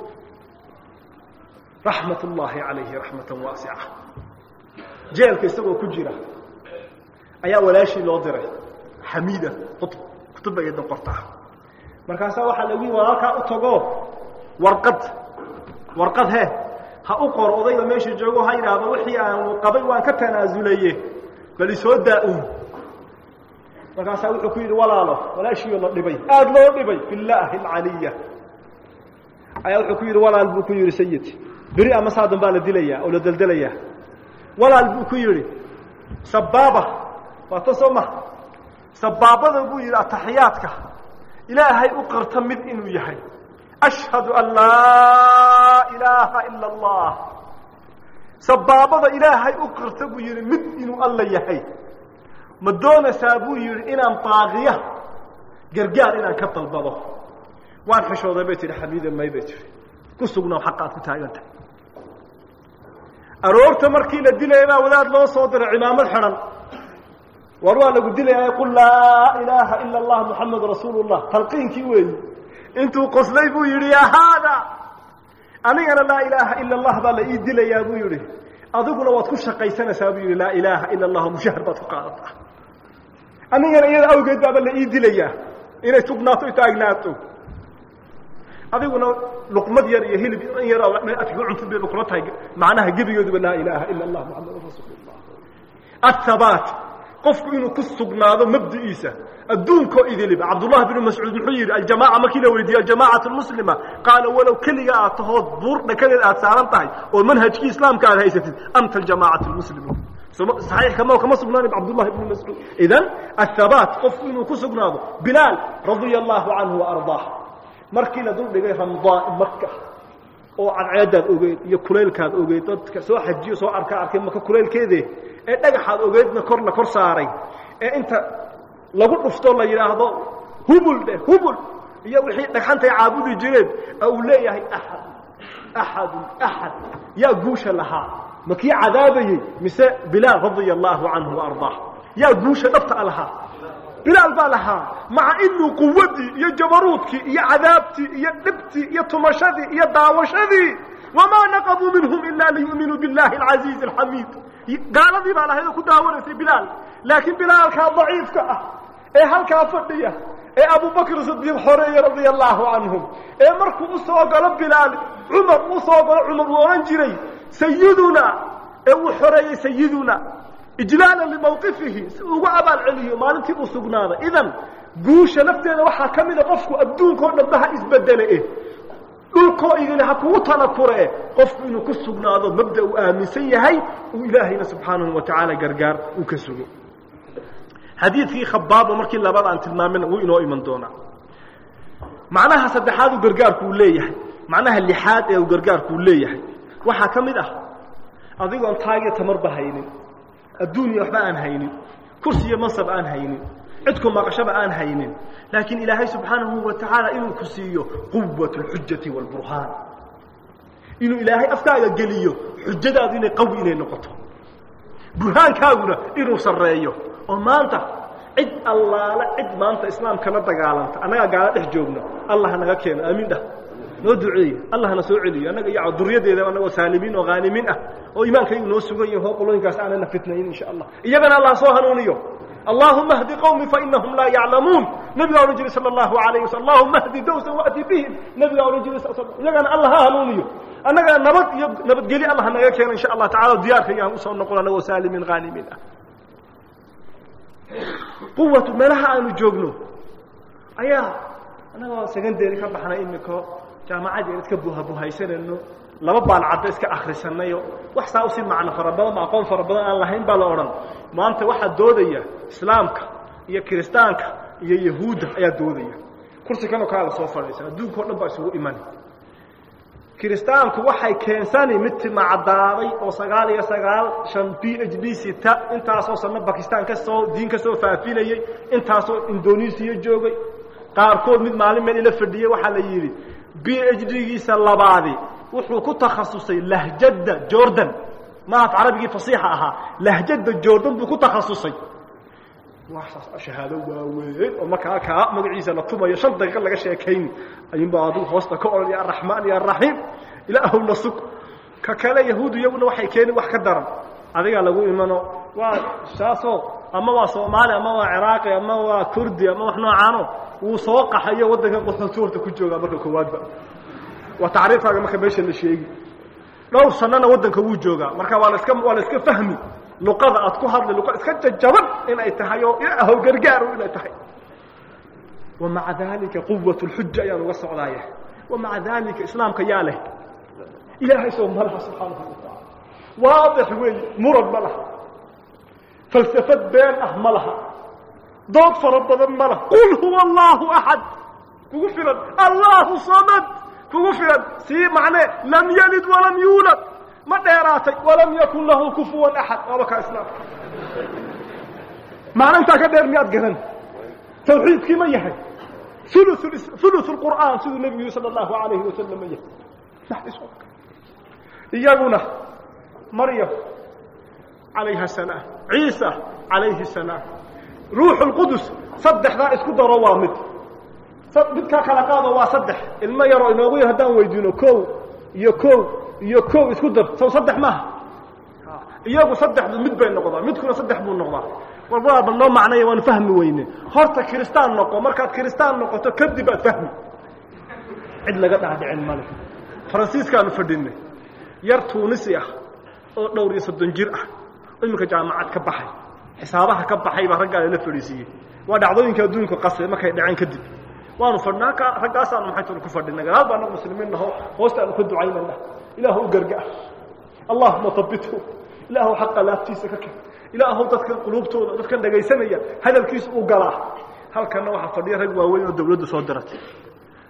رحمة الله عليه رحمة واسعة جيل كيسوى كجرة أيا ولا شيء لودره حميدة قطب قطب يد قرطة مركز واحد لوي وراك أتجاه ورقد ورقد ها هأقر أضيء ماشي جوه هاي هذا وحي قبل وان كتنازليه بل يسود داؤم markaas uu ku yiri walaalo walaashiyo la dhibay aad loo dhibay billahi alaliya ayaa uu ku yiri walaal buu ku yiri sayid biri ama saadan baa la dilaya oo la daldalaya walaal buu ku yiri sababa watasoma sababada buu yiri atahiyaadka ilaahay u qarta mid inuu yahay ashhadu an la ilaha illa allah sababada ilaahay u qarta buu yiri mid inuu alla yahay مدونه سابو يري انان طاغيه غرغار انان كطلبده وان خشوده بيتي حميده ما يبيتي كسغنا حقات كتاغنت اروورته markii la dilayna wadaad loo soo diray cimaamad xiran warwa lagu dilay yaqul la ilaha illa allah muhammad rasulullah talqiinki weey intuu qoslay buu yiri ya hada anigana la ilaha illa allah baa la ii dilaya buu yiri adiguna waad ku shaqaysanaysaa buu yiri la ilaha illa allah mushahar baad ku qaadataa anigana iyada awgeed baa la ii dilaya inay sugnaato taagnaato adiguna luqmad yar iyo hilib yar afku cunto bay kula tahay macnaha gabiyoodu la ilaha illa allah muhammad rasulullah athabat qofku inuu ku sugnaado mabdiisa adduunko idiliba abdullah ibn mas'ud muxuu aljamaa makina weydiya jamaa'atu muslima qala walaw kaliya atahood buur dhakadeed aad saaran tahay oo manhajki islaamka aad haysatid anta aljamaa'atu muslimin صحيح كما كما سبنان عبد الله بن مسعود اذن الثبات قف انه كسغناده بلال رضي الله عنه وارضاه markii la dul dhigay ramdaa makka oo cadceedaad ogeyd iyo kuleelkaad ogeyd dadka soo xajiyo soo arka arkay maka kuleelkeedii ee dhagaxaad ogeydna kor la kor saaray ee inta lagu dhufto la yiraahdo hubul de hubul iyo wixii dhagxanta caabudi jireen oo leeyahay ahad ahad ahad ya guusha laha maki cadaabayay mise bilaal radiyallahu anhu wa ardaa ya guusha dhabta laha bilaal balaha maca inuu quwadi iyo jabaruudki iyo cadaabti iyo dhibti iyo tumashadi iyo daawashadi wama naqabu minhum illa liyu'minu billahi al-aziz al-hamid qaaladii baa lahayd ku daawanayay bilaal laakiin bilaal ka daciifka ah ee halka fadhiya ee Abu Bakr Siddiq xoreeyay radiyallahu anhum ee markuu u soo galo bilaal Umar u soo galo Umar uu oran jiray sayyiduna ee uu xoreeyay sayyiduna ijlaala limawqifihi ugu abaal celiyo maalintii uu sugnaaday idan guusha nafteeda waxa kamida qofku adduunka oo dhanba isbedelay dhulko idina ha kugu tanakure qofku inuu ku sugnaado mabda uu aaminsan yahay uu ilaahayna subhanahu wa ta'ala gargaar uu ka sugo xadiidkii khabaab markii labada aan tilmaamina uu inoo iman doona macnaha saddexaad uu gargaarku leeyahay macnaha lixaad ee uu gargaarku leeyahay waxa kamid ah adigoon taagi tamar bahaynin الدنيا waxba aan haynin kursiga mansab aan haynin cidku maqashaba aan haynin laakiin ilaahay subhanahu wa ta'ala inuu ku siiyo quwwatul hujjati wal burhan inuu ilaahay afkaaga geliyo xujjadaadu inay qawi inay noqoto burhaankaaguna inuu sareeyo oo maanta cid allaala cid maanta islaamka la dagaalanta anaga gaala dhex joogno allah naga keeno aamin dah noo duceeyo allah na soo celiyo anaga iyo duriyadeeda anaga saalimiin oo qaanimin ah oo iimaankaygu noo sugan yahay oo qoloyinkaas aanana fitnayn insha Allah iyagana allah soo hanuuniyo اللهم اهد قومي فانهم لا يعلمون نبي رجل صلى الله عليه وسلم اللهم اهد دوسا واتي بهم نبي رجل صلى الله عليه وسلم يغان الله هانونيو انغا نبد نبد جلي الله نغا كين ان شاء الله تعالى ديارك يا سو نقول انا وسالمين غانمين قوه ملها ان جوجنو ايا انا سكندري ka baxna imiko jaamacad ee iska buuha buuhaysanayno laba baal cad iska akhrisanayo wax saa u si macna farabada ma aqoon farabada aan lahayn baa la oran maanta waxa doodaya islaamka iyo kristaanka iyo yahuuda ayaa doodaya kursi kan oo kala soo fadhiisan adduunka oo dhan baa isugu iman kristaanku waxay keensanay mid macdaaday oo sagaal iyo sagaal shan P H D sita intaas oo sanad Pakistan ka soo diin ka soo faafinayay intaas oo Indonesia joogay qaarkood mid maalin meel ila fadhiyay waxa la yiri P H D-giisa labaadi wuxuu ku takhasusay lahjada Jordan ma af arabigi fasiixa aha lahjada Jordan buu ku takhasusay waxa shahaado waaweyn oo markaa ka magaciisa la tumayo shan daqiiqo laga sheekayn ayun baadu hoosta ka oran ya Rahmaan ya Rahiim ilaahu nasuk ka kale yahuud iyaguna waxay keenay wax ka daran adiga lagu imano waa shaaso ama waa Soomaali ama waa Ciraaqi ama waa Kurdi ama wax noocaano uu soo qaxayo wadanka qoxoontoorta ku jooga marka koowaadba wa taariifaaga marka meesha la sheegi dhowr sanana wadanka uu jooga marka waa la iska waa la iska fahmi luqada aad ku hadlay luqad iska jajaban in ay tahay oo ilaahu gargaar in ay tahay ومع ذلك قوة الحجة يا لغة السعودية ومع ذلك إسلامك يا له إلهي سوم الله سبحانه وتعالى واضح وي مرد ملها فلسفة بين أهملها ضد فرد ملها قل هو الله أحد كغفرا الله صمد كغفرا سي معنى لم يلد ولم يولد ما ديراتك ولم يكن له كفوا أحد وبك إسلام معنى أنت كدير مئة قرن توحيد كما يحي ثلث ثلث القرآن سيد النبي صلى الله عليه وسلم يحي نحن صوتك إياقنا مريم عليها السلام عيسى عليه السلام روح القدس صدح ذا اسكو روامد صدق خلقاده وصدح الما يرى انه هدان ويدينو كو يكو يكو اسكو در سو صدح ما iyagu saddex mid bay noqdaan midkuna saddex buu noqdaa walba ballo macnaa waan fahmi weyne horta kristaan noqo markaad kristaan noqoto kadib aad fahmi cid laga dhaadhicin male faransiiskaanu fadhinay yar tuunisi ah oo dhowr iyo soddon jir ah imika jaamacad ka baxay xisaabaha ka baxay baa ragga la fadhiisiyay waa dhacdooyinka adduunka qasay markay dhaceen kadib waanu fadhnaa ka raggaasaan maxay ku fadhinay gaal baan muslimiin naho hoosta aan ku ducaynaa ilaahu gargaar allahumma tabbithu ilaahu xaq laaftiisa ka keen ilaahu dadka qulubtooda dadka dhageysanaya hadalkiisa uu galaa halkana waxa fadhiya rag waaweyn oo dawladdu soo diratay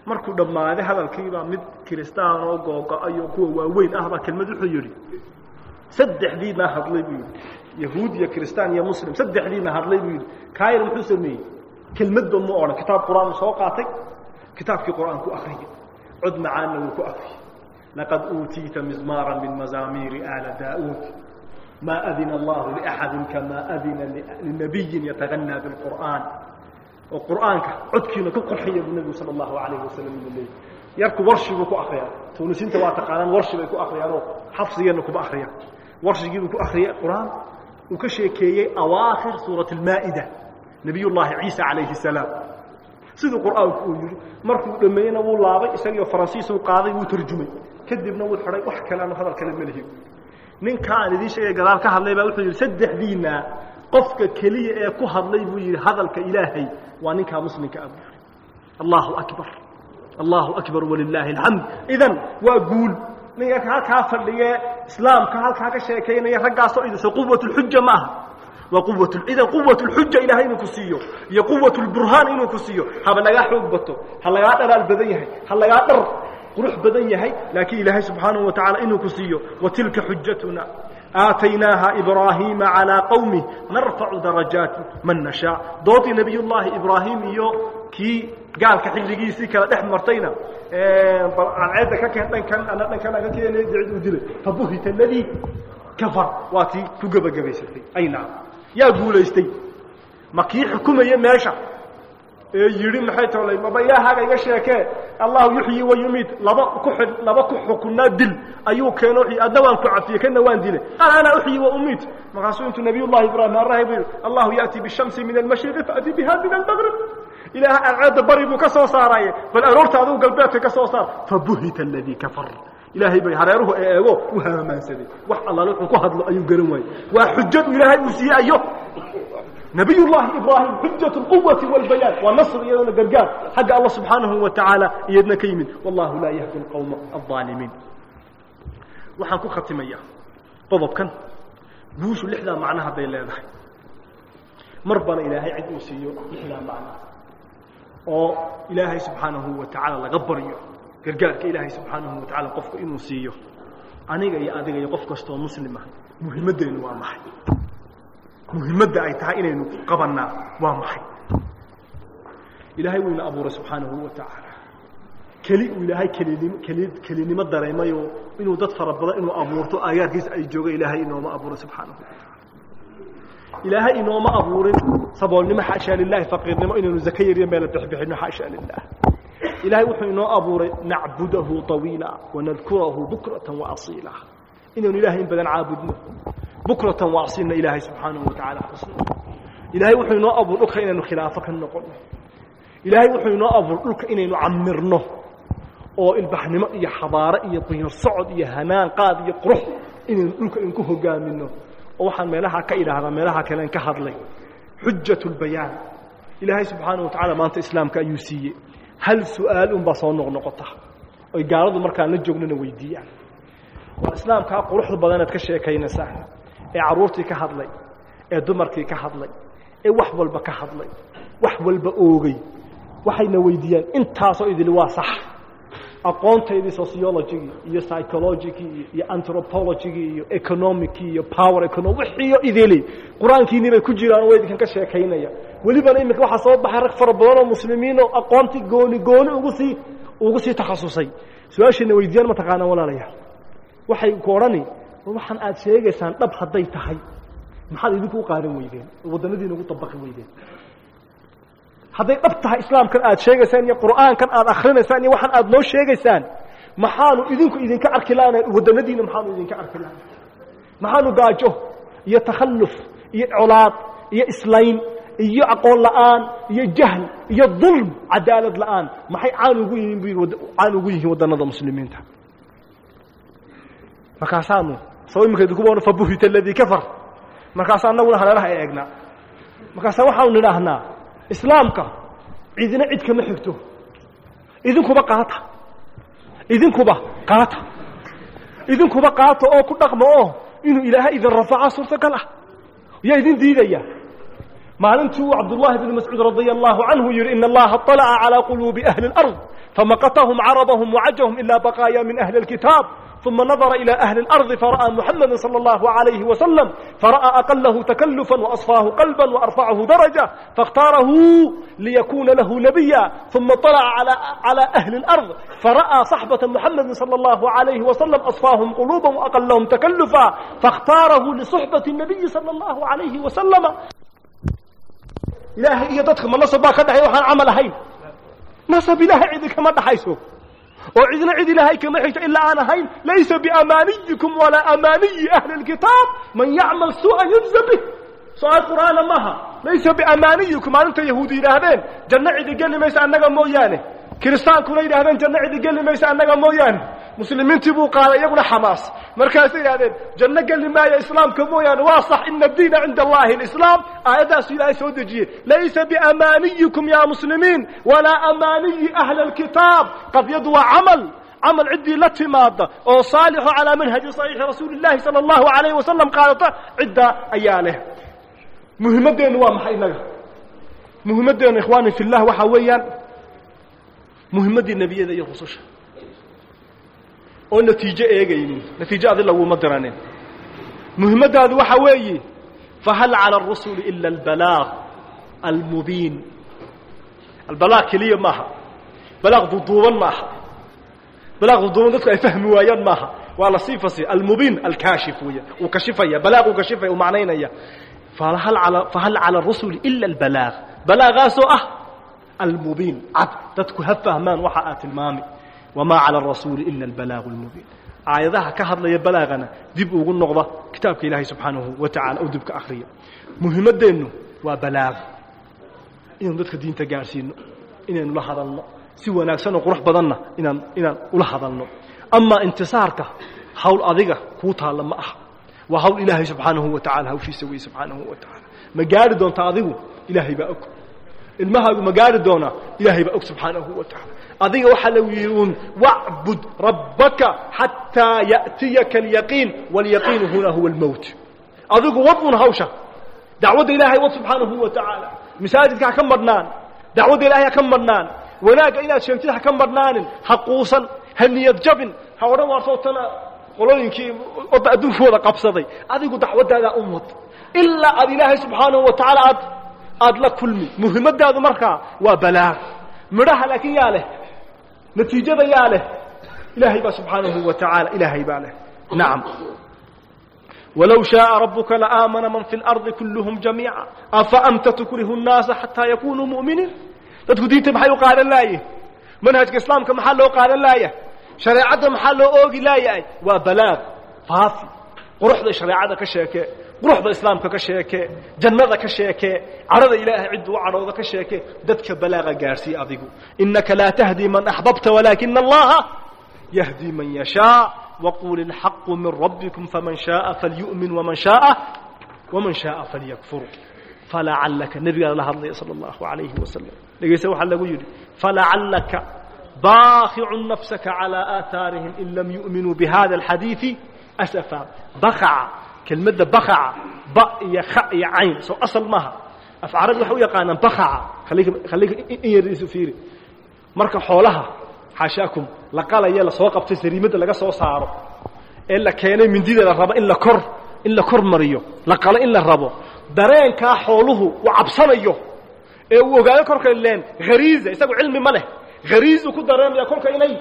markuu dhammaaday hadalkiibaa mid kiristaan oo googo-ayo kuwa waaweyn ahbaa kelmad wuxuu yidhi saddexdiina hadlay buu yidhi yahuud iyo kiristaan iyo muslim saddexdiina hadlay buu yidhi kaayir muxuu sameeyey kelmadba mu odhan kitaab qur-aan soo qaatay kitaabkii qur-aan ku akhriyay cod macaanna wuu ku akhriyay laqad uutiita mizmaaran min mazaamiiri aala daa'uud ma adina allahu liaxadin kama adina linabiyin yataganaa bilqur'aan oo qur'aanka codkiina ku qurxiya buu nebigu sala allahu calayhi wasalam inu leeyay yarku warshibuu ku akriyaa tuunisiinta waa taqaanaan warshi bay ku akriyaanoo xafsigeenna kuma akhriyaan warshigiibuu ku akhriyay qur-aan uu ka sheekeeyey awaakhir suurat almaa'ida nebiy llaahi ciisa calayhi salaam siduu qur'aanku uu yidhi markuu dhammeeyena wuu laabay isagiioo faransiisuu qaaday wuu tarjumay kadibna wuu xidhay wax kaleanu hadal kale ma lihi ninka aan idiin sheegay gadaal ka hadlay baa wuxuu yidhi saddexdiinna qofka keliya ee ku hadlay buu yidhi hadalka ilaahay waa ninkaa muslimka ah buu yidhi allahu akbar allahu akbar walilaahi alxamd idan waa guul ninka halkaa fadhiye islaamka halkaa ka sheekaynaya raggaasoo idinso quwat lxuja ma aha waa quwat idan quwat lxuja ilahay inuu ku siiyo iyo quwat lburhaan inuu ku siiyo haba lagaa xoog bato ha lagaa dhalaal badan yahay ha lagaa dhar qurux badan yahay laakiin ilaahay subxaanahu wa tacaala inuu ku siiyo watilka xujatuna aataynaaha ibraahiima calaa qawmih narfacu darajaati man nashaa doodii nebiy llaahi ibraahim iyo kii gaalka xilligiisii kala dhex martayna cadceedda ka keen dhankan ana dhankan aga keenay dicid u dilay fabuhita aladii kafar waa tii ku gebagabaysatay ay naam yaa guulaystay ma kii xukumaya meesha ee yidhi maxay tolay maba ilaahaaga iga sheekee allahu yuxyi wa yumiit laba ku laba ku xukunaa dil ayuu keeno adna waan ku cafiyey kana waan dilay ana uxyi wa umiit markaasuu intuu nabiy llahi ibraahim arrahay buu allahu yaati bishamsi min almashriqi faati biha min almaghrib ilaah alcaada bari buu ka soo saaraaye bal aroorta adigu galbeedka ka soo saar fabuhita alladii kafar ilaahay bay hareeruhu ee eego u haamaansaday wax allaale wuxuu ku hadlo ayuu garan waayey waa xujadu ilaahay uu siiyey ayo نبي الله إبراهيم حجة القوة والبيان والنصر يدنا قرقار حق الله سبحانه وتعالى يدنا كيمن والله لا يهدي القوم الظالمين وحنكو ختمية طبب كان بوش الإحدى معناها بين الله مربنا إلهي عدو سيو إحدى معناها أو إلهي سبحانه وتعالى لغبر يو قرقار كإلهي سبحانه وتعالى قفك إنو سيو أنيقا يا أديقا يقفك استوى مسلمة مهمة دين وامحي muhiimadda ay tahay inaynu qabanaa waa maxay ilaahay wuu ina abuuray subxaanahu wa tacaala keli uu ilaahay kelinimo keli kelinimo dareemayo inuu dad fara badan inuu abuurto aayaadkiisa ay jooga ilaahay inooma abuuray subxaanahu ilaahay inooma abuurin saboolnimo xaashaa lilahi faqiirnimo inaynu zaka yariyo meel bixbixino xaashaa lilah ilaahay wuxuu inoo abuuray nacbudahu tawiila wanadkurahu bukratan wa asiila inaynu ilaahay in badan caabudno بكرة واصلنا إلهي سبحانه وتعالى حسنا إلهي وحي نو أبو لك إننا خلافك النقل إلهي وحي نو أبو لك إننا نعمرنا أو البحنماء يا حضارة يا طين الصعد يا هنان قاد يا قرح إننا لك إنكه قامنا أو حن ملها كإله هذا ملها كلام كهر لي حجة البيان إلهي سبحانه وتعالى ما أنت إسلام كأيوسية هل سؤال بصانع نقطة ويقارض مركان نجونا ويديا وإسلام كقرح البدانة كشيء كينا سهل ee caruurtii ka hadlay ee dumarkii ka hadlay ee wax walba ka hadlay wax walba oogay waxayna weydiiyaan intaasoo idil waa sax aqoonteedii sociology iyo psychology iyo anthropology iyo economic iyo power economic wixii idili quraankiini bay ku jiraan way idinka ka sheekaynaya waliba imika waxa soo baxay rag fara badan oo muslimiin oo aqoonti gooni gooni ugu sii ugu sii takhasusay su'aashina weydiiyaan ma taqaana walaalayaal waxay ku orani waxaan aad sheegaysaan dhab haday tahay maxaad idinku u qaadan weydeen wadanadiina ugu tabaqi weydeen haday dhab tahay islaamkan aad sheegaysaan iyo quraankan aad akhrinaysaan iyo waxaan aad noo sheegaysaan maxaanu idinku idinka arki laana wadanadiina maxaanu idinka arki laana maxaanu gaajo iyo takhalluf iyo colaad iyo islayn iyo aqoon la'aan iyo jahl iyo dhulm cadaalad la'aan maxay caan ugu yihiin caan ugu yihiin wadanada muslimiinta markaasaanu soo imika idinku boona fabuhita alladii kafar markaas annaguna hareeraha ay eegnaa markaasa waxaanu nidhaahnaa islaamka cidina cid kama xigto idinkuba qaata idinkuba qaata idinkuba qaata oo ku dhaqmo oo inuu ilaahay idin rafaca suurtagal ah yaa idin diidaya maalintuu cabdullaahi bni mascuud radia allahu canhu yidhi ina allaha اطalaca calى quluubi ahli اlأrض famaqatahum carabahum wacajahum ila baqaaya min ahli اlkitaab ثم نظر إلى أهل الأرض فرأى محمدا صلى الله عليه وسلم فرأى أقله تكلفا وأصفاه قلبا وأرفعه درجة فاختاره ليكون له نبيا ثم طلع على على أهل الأرض فرأى صحبة محمد صلى الله عليه وسلم أصفاهم قلوبا وأقلهم تكلفا فاختاره لصحبة النبي صلى الله عليه وسلم. إلهي إيه تدخل ما نصب كده وحان عمل هين نصب إلهي عيدك ما دحيسه وعدنا عيد إلهي كما حيث إلا أنا هين ليس بأمانيكم ولا أماني أهل الكتاب من يعمل سوءا يجزى به. سؤال القرآن ماها ليس بأمانيكم أنت يهودي لهذين جنة عيد قال لي ما يسألناك مويانه كريستان كنا لهذين جنة عيد قال لي ما يسألناك مويانه مسلمين تبوا قال يقول حماس مركزي هذين جنة قال لي ما يا إسلام كمويان واصح إن الدين عند الله الإسلام آيات سيلاي سودجي ليس بأمانيكم يا مسلمين ولا أماني أهل الكتاب قد يدوى عمل عمل عدي لتمادة أو صالح على منهج صحيح رسول الله صلى الله عليه وسلم قالت عدة أياله مهمتين وامحينا مهمتين إخواني في الله وحويا مهمتين النبي ذي يخصوش oo natiijo eegaynin natiijo adil lagu madraaneen muhiimadaadu waxa weeye fahal ala ar-rusul illa al-balagh al-mubin al-balagh kaliya maaha balagh duduban maaha balagh duduban dadku ay fahmi waayaan maaha waa la sifasi al-mubin al-kashif wiya oo kashifaya balagh oo kashifaya oo macnaynaya fahal ala fahal ala ar-rusul illa al-balagh balaghaso ah al-mubin ad dadku ha fahmaan waxa aad tilmaami وما على الرسول إلا البلاغ المبين. آياتها كهذا يبلغنا دب وقول نقضة كتاب إلهي سبحانه وتعالى أو دبك آخرية مهمة دينه وبلاغ إن ضدك دين تجارسين إن نلاحظ الله سوى ناقصنا وقرح بدنا إن إن نلاحظ الله أما انتصارك حول أذيك كوتها لما أح وحول إلهي سبحانه وتعالى هو شيء سوي سبحانه وتعالى مجارد دون تعذبه إلهي بأك المهاج مجارد دونه إلهي بأك سبحانه وتعالى أذيك وحلويون واعبد ربك حتى يأتيك اليقين واليقين هنا هو الموت أذيك وضعون هوشة دعوة إلهي سبحانه وتعالى مساجدك كم مرنان دعوة إلهي كم مرنان وناك إلى شمتها كم مرنان حقوصا هنية جبن حورا وصوتنا قولين كي أدون فوضى قبصدي أذيك دعوة هذا أمت إلا أذ إلهي سبحانه وتعالى أد أدلك كلمي مهمة هذا مركا وبلاغ مرها لك ياله نتيجة ياله إلهي با سبحانه وتعالى إلهي باله نعم ولو شاء ربك لآمن من في الأرض كلهم جميعا أفأنت تكره الناس حتى يكونوا مؤمنين تدخل دينت محلو قال الله منهج الإسلام كمحلو قال الله شريعة محلو أوغي لا وبلاغ فاصل قروح ذا شريعة كشيكي قروح ذا إسلام كشيكي جنة كشيكي عرض إله عد وعرض كشيكي دتك بلاغ قارسي أذيقو إنك لا تهدي من أحببت ولكن الله يهدي من يشاء وقول الحق من ربكم فمن شاء فليؤمن ومن شاء ومن شاء فليكفر فلعلك النبي الله صلى الله عليه وسلم لقي سوى حلقه يري فلعلك باخع نفسك على آثارهم إن لم يؤمنوا بهذا الحديث أسفا بخع كلمة بخع بأي خأي عين سو أصل ماها أفعرض وحوية قانا بخع خليك خليك يريسوا فيري مركب حولها حاشاكم لقال يلا سوق بتسريمة لقى سو صاروا إلا كان من دين الربا إلا كر إلا كر مريو لقال إلا الربا درين كا حوله وعبصنيه وقال كرك اللين غريزة يسمى علم مله غريزة كدرين يا كرك إلي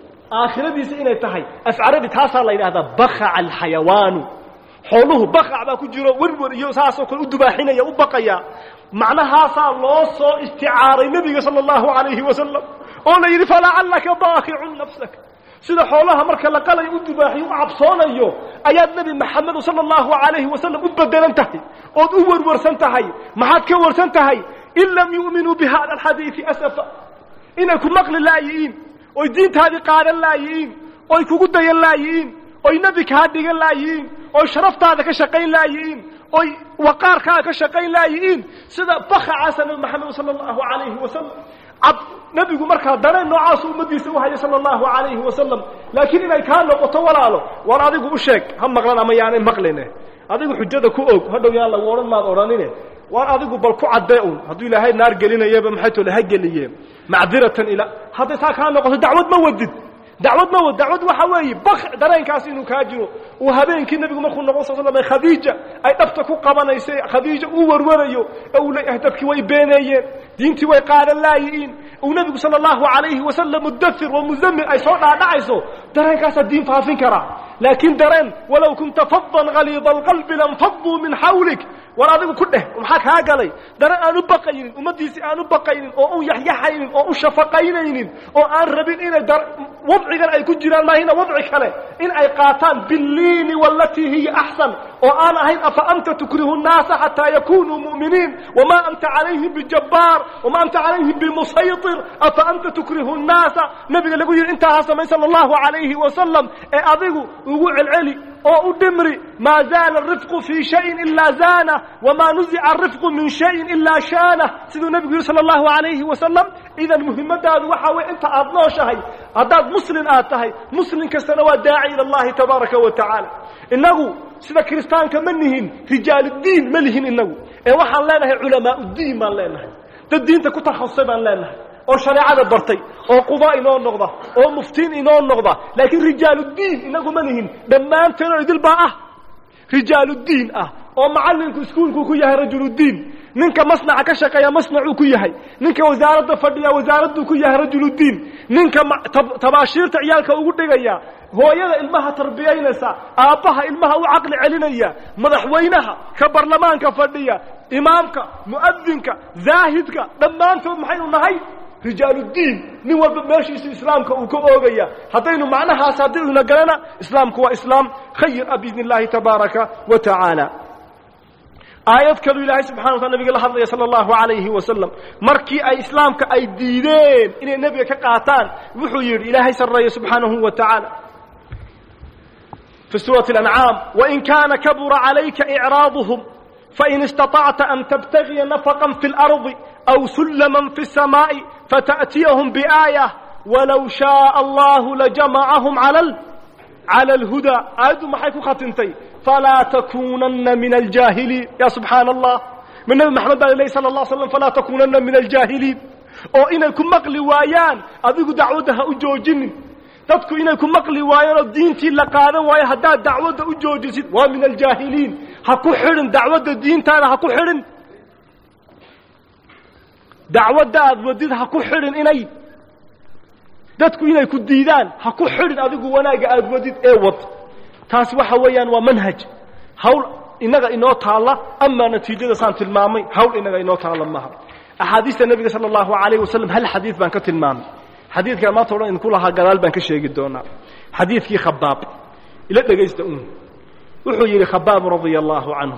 آخر دي سئنا تهي أفعرض تاسع لين هذا بخع الحيوان حوله بخع با كجرو ورور iyo saasoo kale u dubaaxinaya u baqaya macnaha saa loo soo isticaaray nabiga sallallahu alayhi wasallam oo la yiri fala allaka baaqi'un nafsak sida xoolaha marka la qalay u dubaaxiyo u cabsoonayo ayaad nabi maxamed sallallahu alayhi wasallam u bedelan tahay oo u warwarsan tahay maxaad ka warsan tahay in lam yu'minu bi hada alhadith asafa inakum maqli laayiin oo diintaadi qaadan laayiin oo kugu dayan laayiin oo nabi ka dhigan laayiin oo sharaftaada ka shaqayn laayiin oo waqaarka ka shaqayn laayiin sida bakhaca nabi maxamed sallallahu alayhi wasallam ab nabigu marka dareen noocaas ummadiisa u hayay sallallahu alayhi wasallam laakiin inay ka noqoto walaalo war adigu u sheeg ha maqlan ama yaanay maqline adigu xujada ku og hadhow yaan la waran maad oranine waan adigu bal ku cadeeyo haduu ilaahay naar gelinayaba maxay too laha geliyeen macdiratan ila hada taa ka noqoto dacwad ma wadid dacwad ma wad dacwad waxa weey baq dareenkaas inuu ka jiro oo habeenkii nabigu markuu noqon sallallahu alayhi khadiija ay dhabta ku qabanaysay khadiija uu warwarayo oo leeyahay dadkii way beenayeen diintii way qaadan laayeen oo nabigu sallallahu alayhi wasallam mudaththir wa muzammil ay soo dhaadhayso dareenkaas diin faafin kara laakiin dareen walaw kunta faddan ghalid alqalb lam faddu min hawlik wala adigu ku dheh waxa ka galay dareen aanu baqaynin umadiisi aanu baqaynin oo uu yaxyaxaynin oo u shafaqaynaynin oo aan rabin inay wadcigan ay ku jiraan ma hina wadci kale in ay qaataan billiin wallati hiya ahsan oo aan ahayn afa anta tukrihu an-nas hatta yakunu mu'minin wama anta alayhim bijabbar wama anta alayhim bimusaytir afa anta tukrihu an-nas nabiga lagu yiri inta hasamay sallallahu alayhi wa sallam ee adigu ugu celceli oo u dhimri ma zaala ar-rifqu fi shay'in illa zana wama nuzi'a ar-rifqu min shay'in illa shana sidoo nabiga sallallahu alayhi wa sallam idan muhiimadaadu waxa way inta aad nooshahay hadaad muslim aad tahay muslim kastana waa daaci ila allah tabaaraka wa ta'ala inagu sida kristaanka manihin rijaaluddin malihin inagu ee waxaan leenahay culamaa'uddin baan leenahay dad diinta ku takhasusay baan leenahay oo shariicada bartay oo quba inoo noqda oo muftiin inoo noqda laakiin rijaaluddin inagu manihin dhamaanteen idil baa ah rijaaluddin ah oo macallinku iskuulku ku yahay rajuluddin ninka masnaca ka shaqeeya masnacu ku yahay ninka wasaaradda fadhiya wasaaraddu ku yahay rajuluddin ninka tabaashiirta ciyaalka ugu dhigaya hooyada ilmaha tarbiyaynaysa aabaha ilmaha u aqli celinaya madaxweynaha ka barlamaanka fadhiya imaamka muadinka zaahidka dhamaantood maxay u nahay rijaaluddin nin walba meeshiisa islaamka uu ka oogaya hadaynu macnahaas hadaynu galana islaamku waa islaam khayr abidnillahi tabaaraka wa ta'ala aayad kale ilaahay subhanahu wa ta'ala nabiga la hadlaya sallallahu alayhi wa sallam markii ay islaamka ay diideen inay nabiga ka qaataan wuxuu yiri ilaahay sarreeyo subhanahu wa ta'ala في سورة الأنعام وإن كان كبر عليك إعراضهم فإن استطعت أن تبتغي نفقا في الأرض أو سلما في السماء فتأتيهم بآية ولو شاء الله لجمعهم على ال... على الهدى أعد ما حيكون خاتنتي فلا تكونن من الجاهلين يا سبحان الله من نبي محمد عليه صلى الله عليه وسلم فلا تكونن من الجاهلين أو إنكم مقلي وايان أذيك دعوتها أجوجن dadku inay ku maqli waayeen diintii la qaadan waayo hadaa dacwada u joojisid waa min aljaahiliin ha ku xirin dacwada diintaada ha ku xirin dacwada aad wadid ha ku xirin inay dadku inay ku diidaan ha ku xirin adigu wanaaga aad wadid ee wad taas waxa weeyaan waa manhaj hawl inaga inoo taala ama natiijada saan tilmaamay hawl inaga inoo taala maaha ahadiista nabiga sallallahu alayhi wasallam hal hadith baan ka tilmaamay حديث كان ما تقولون إن كلها قلال بان كشيء قدونا حديث كي خباب إلا دقيستون وحيي خباب رضي الله عنه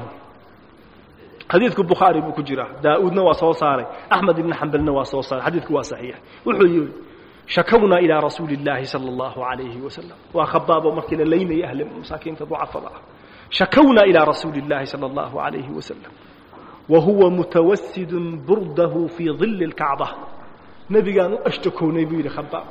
حديث البخاري بكجرة داود نوا صوصاري أحمد بن حنبل نوا صوصاري حديث كوا صحيح وحيي شكونا إلى رسول الله صلى الله عليه وسلم وخباب ومكن لين أهل مساكين تضعف الله شكونا إلى رسول الله صلى الله عليه وسلم وهو متوسد برده في ظل الكعبة نبي قالوا اشتكوا نبي لخباب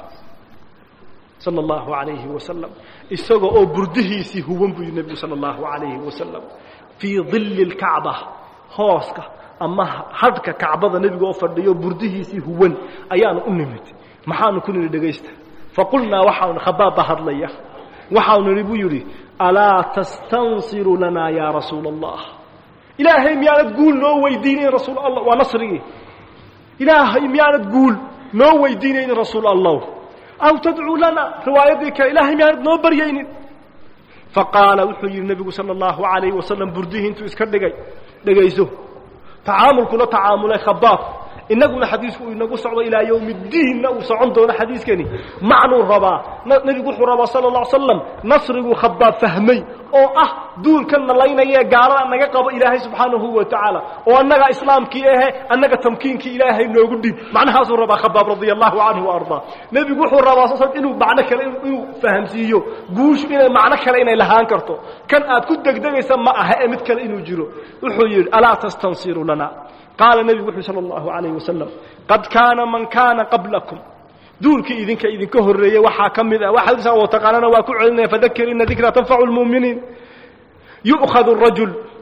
صلى الله عليه وسلم استوى او برده سي هو النبي صلى الله عليه وسلم في ظل الكعبه هوسك اما حدك كعبه نبي او فديو برده سي هو ايان انمت maxaan ku niri dhageysta faqulna waxaan khabab hadlaya waxaan niribu yiri ala tastansiru lana ya rasuul allah ilaahay miyaad guul noo weydiinay rasuul allah wa nasrihi إلهي ميانت قول نو ويدينين رسول الله أو تدعو لنا روايتك إلهي ميانت نو بريين فقال وحي النبي صلى الله عليه وسلم برديه انتو اسكر دقاي دقايزو تعامل كله تعامل خباب إنكم حديثكم إنكم صعدوا إلى يوم الدين إنكم صعدوا حديث كني معنى الربا نبي قول ربا صلى الله عليه وسلم نصر خباب فهمي أو أه دون كنا لينا يا جارا أنك قب إلهي سبحانه وتعالى وأنك إسلام كي إيه أنك تمكين كي إلهي إنه قدي معنى هذا الربا خباب رضي الله عنه وأرضاه نبي قول ربا صلى الله عليه وسلم إنه معنى كلام إنه فهم سيو قوش إنه معنى كلام إنه لهان كرتو كان أتكد دقدق يسمى أهمت كلام إنه جرو وحير ألا تستنصر لنا قال النبي صلى الله عليه وسلم قد كان من كان قبلكم دولك إذن كإذن كهرية وحاكم إذا واحد سوى وتقالنا وكعلنا فذكر إن ذكرى تنفع المؤمنين يؤخذ الرجل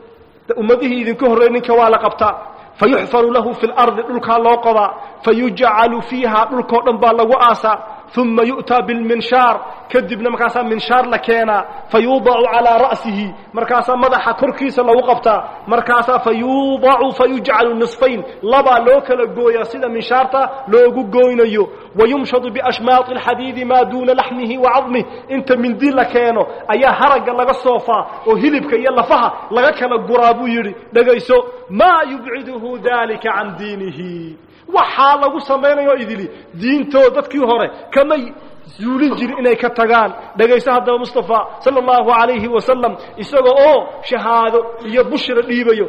أمته إذن كهرين كوالا قبطا فيحفر له في الأرض للكا لوقضا فيجعل فيها للكا نبا لوآسا ثم يؤتى بالمنشار كدبنا مركاسا منشار لكينا فيوضع على رأسه مركاسا مدح كركيس لو قبطا مركاسا فيوضع فيجعل نصفين لبا لوكا لقويا سيدا منشارتا لوكو قوينيو ويمشط بأشماط الحديد ما دون لحمه وعظمه انت من دين لكينو ايا هرق لغا الصوفا وهلبك يلا فها لغا لقرابو يري لغيسو ما يبعده ذلك عن دينه waxaa lagu sameeyo idili diinto dadkii hore kamay zuulin jirin inay ka tagaan dhageysa hadda Mustafa sallallahu alayhi wa sallam isaga oo shahaado iyo bushra dhiibayo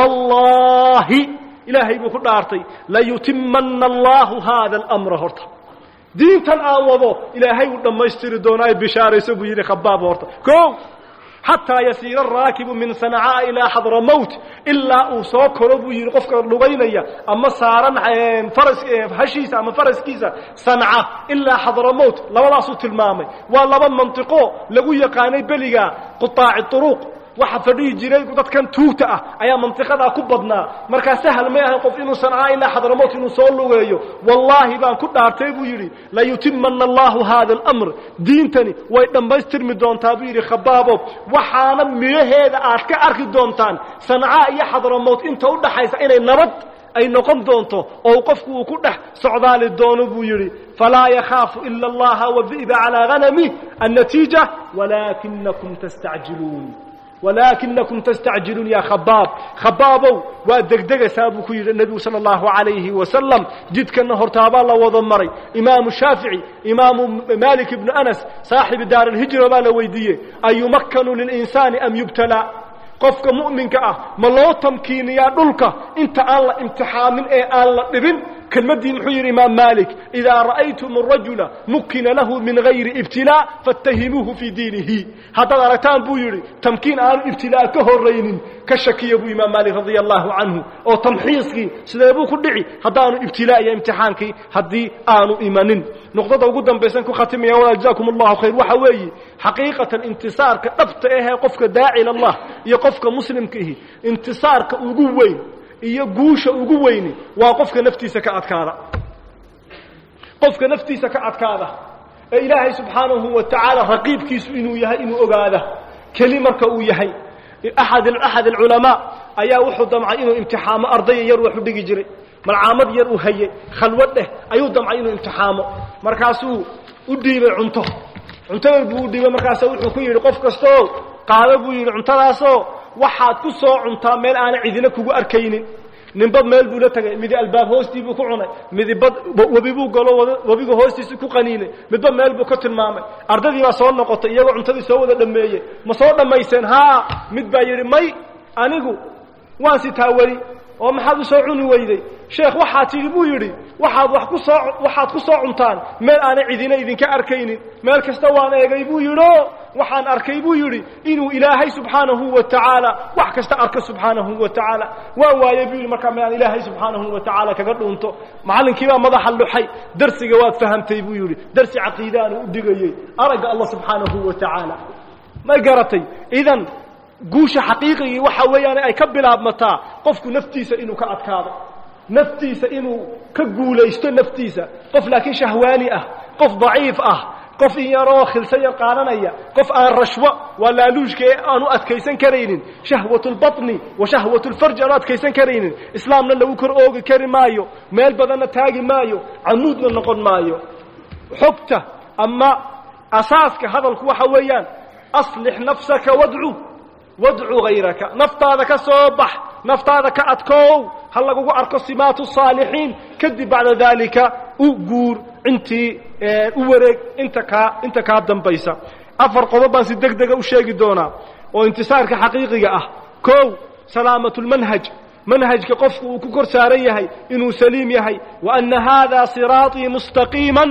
wallahi ilaahay buu ku dhaartay la yutimmanna Allahu hada al-amra horta diintan aan wado ilaahay uu dhameystiri doonaa bishaarayso buu yiri khabaab horta ko حتى يسير الراكب من صنعاء إلى حضرموت إلا أوسوكر بو يرقفك اللغينية أما صارا فرس هشيسة أما فرس كيسة صنعاء إلا حضرموت لو لا صوت المامي ولا من منطقه لقو يقاني بلغا قطاع الطرق وحفري جيري قد كان توتا ايا منطقه ku badnaa marka sahal ma ahan qof inuu sanaa ila xadramot inuu soo lugeeyo wallahi baan ku dhaartay buu yiri la yutimmanna Allahu hada al-amr diintani way dhameystirmi doontaa buu yiri khabaabo waxaana miraheeda aad ka arki doontaan sanaa iyo xadramot inta u dhaxaysa inay nabad ay noqon doonto oo qofku uu ku dhex socdaali doono buu yiri fala yakhafu illa Allah wa dhiba ala ghanami an-natija walakinakum tasta'jilun ولكنكم تستعجلون يا خباب خبابو وادقدق سابكو النبي صلى الله عليه وسلم جد كان هرتابا الله وضمري إمام الشافعي إمام مالك بن أنس صاحب دار الهجرة ما لويديه أن يمكن للإنسان أم يبتلى قفك مؤمن كأه ما لو تمكين يا دلك انت الله امتحان من ايه الله ابن كالمدين حير إمام مالك إذا رأيتم الرجل مكن له من غير ابتلاء فاتهموه في دينه هذا غرتان بويري تمكين آل ابتلاء كهرين كشكي أبو إمام مالك رضي الله عنه أو تمحيصك سيدابو كدعي هذا ابتلاء يا امتحانك هذه آل إيمان نقطة وقدم بيسانكو ختم يا ولا جزاكم الله خير وحوي حقيقة الانتصار كأبت إيها قفك داعي لله يقفك مسلم كيه انتصار كأقوين iyo guusha ugu weyn waa qofka naftiisa ka adkaada qofka naftiisa ka adkaada ee ilaahay subhanahu wa ta'ala raqiibkiisu inuu yahay inuu ogaada kalimarka uu yahay ahad ahad ulama ayaa wuxuu damcay inuu imtixaamo arday yar wax u dhigi jiray malcaamad yar uu hayay khalwad eh ayuu damcay inuu imtixaamo markaasuu u dhiibay cunto cuntada buu dhiibay markaas wuxuu ku yiri qof kasto qaado buu yiri cuntadaasoo waxaad ku soo cuntaa meel aan cidina kugu arkaynin ninba meel buu la tagay mid albaab hoostii buu ku cunay mid bad wabi buu galo wabiga hoostiisa ku qaniinay midba meel buu ka tilmaamay ardadii waa soo noqotay iyagoo cuntadii soo wada dhameeyay ma soo dhamaysan ha mid baa yiri may anigu waan si taawari oo maxaad u soo cuni weyday sheekh waxa tii buu yiri waxaad wax ku soo waxaad ku soo cuntaan meel aan cidina idinka arkaynin meel kasta waan eegay buu yiri waxaan arkay buu yiri inuu ilaahay subhanahu wa ta'ala wax kasta arka subhanahu wa ta'ala waa waayay buu marka meel ilaahay subhanahu wa ta'ala kaga dhunto macallinkii baa madaxa luxay darsiga waad fahamtay buu yiri darsi aqeedaan u dhigayay araga Allah subhanahu wa ta'ala ma garatay idan guusha xaqiiqi waxa weeyaan ay ka bilaabmataa qofku naftiisa inuu ka adkaado naftiisa inuu ka guulaysto naftiisa qof laakiin shahwaani ah qof daciif ah qof yaroo khilsay qaadanaya qof aan rashwa wala luujka aanu adkaysan kareynin shahwatul batni wa shahwatul farj aanu adkaysan kareynin islaamna lagu kor oogi kari maayo meel badanna taagi maayo amuudna noqon maayo xogta ama asaaska hadalku waxa weeyaan aslih nafsaka wad'u wad'u ghayraka naftaada ka soo bax naftaada ka adkoow hal lagu arko simaatu saalihiin kadib bacda dalika u guur intii u wareeg inta ka inta ka dambaysa afar qodob baan si degdeg u sheegi doona oo intisaarka xaqiiqiga ah koow salaamatul manhaj manhajka qofku uu ku kor saaran yahay inuu saliim yahay wa anna hada sirati mustaqiman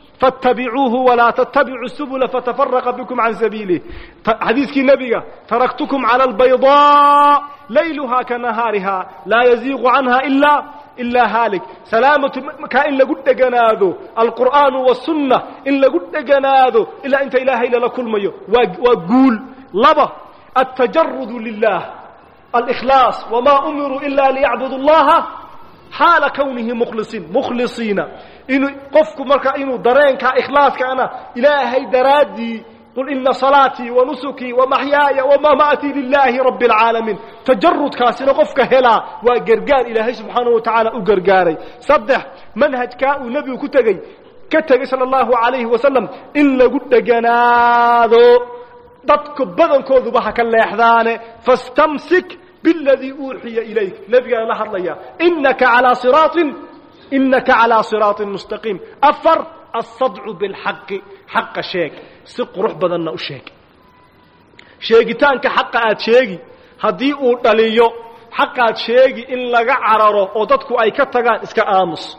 فاتبعوه ولا تتبعوا السبل فتفرق بكم عن سبيله حديث النبي تركتكم على البيضاء ليلها كنهارها لا يزيغ عنها إلا إلا هالك سلامة كائن لقد جناذو القرآن والسنة إن لقد جناذو إلا أنت إله إلا لكل ميو وقول لبا التجرد لله الإخلاص وما أمروا إلا ليعبدوا الله حال كونه مخلصين مخلصين إنه قفكم مركا إنه درينك إخلاص كأنا إلهي درادي قل إن صلاتي ونسكي ومحياي ومماتي لله رب العالمين تجرد كاسنا قفك هلا وقرقار إلهي سبحانه وتعالى أقرقاري صدح منهج كاء نبي كتغي كتغي صلى الله عليه وسلم إلا قد جناذو ضدك بدن كوذو بحك الليحذان فاستمسك بالذي أوحي إليك نبي الله حرليا إنك على صراط إنك على صراط مستقيم أفر الصدع بالحق حق شيك سق روح بدنا أشيك شيكتانك حق آد شيكي هدي أوليو حق آد شيكي إن لغا عرارو وددكو أي كتغان إسكا آمس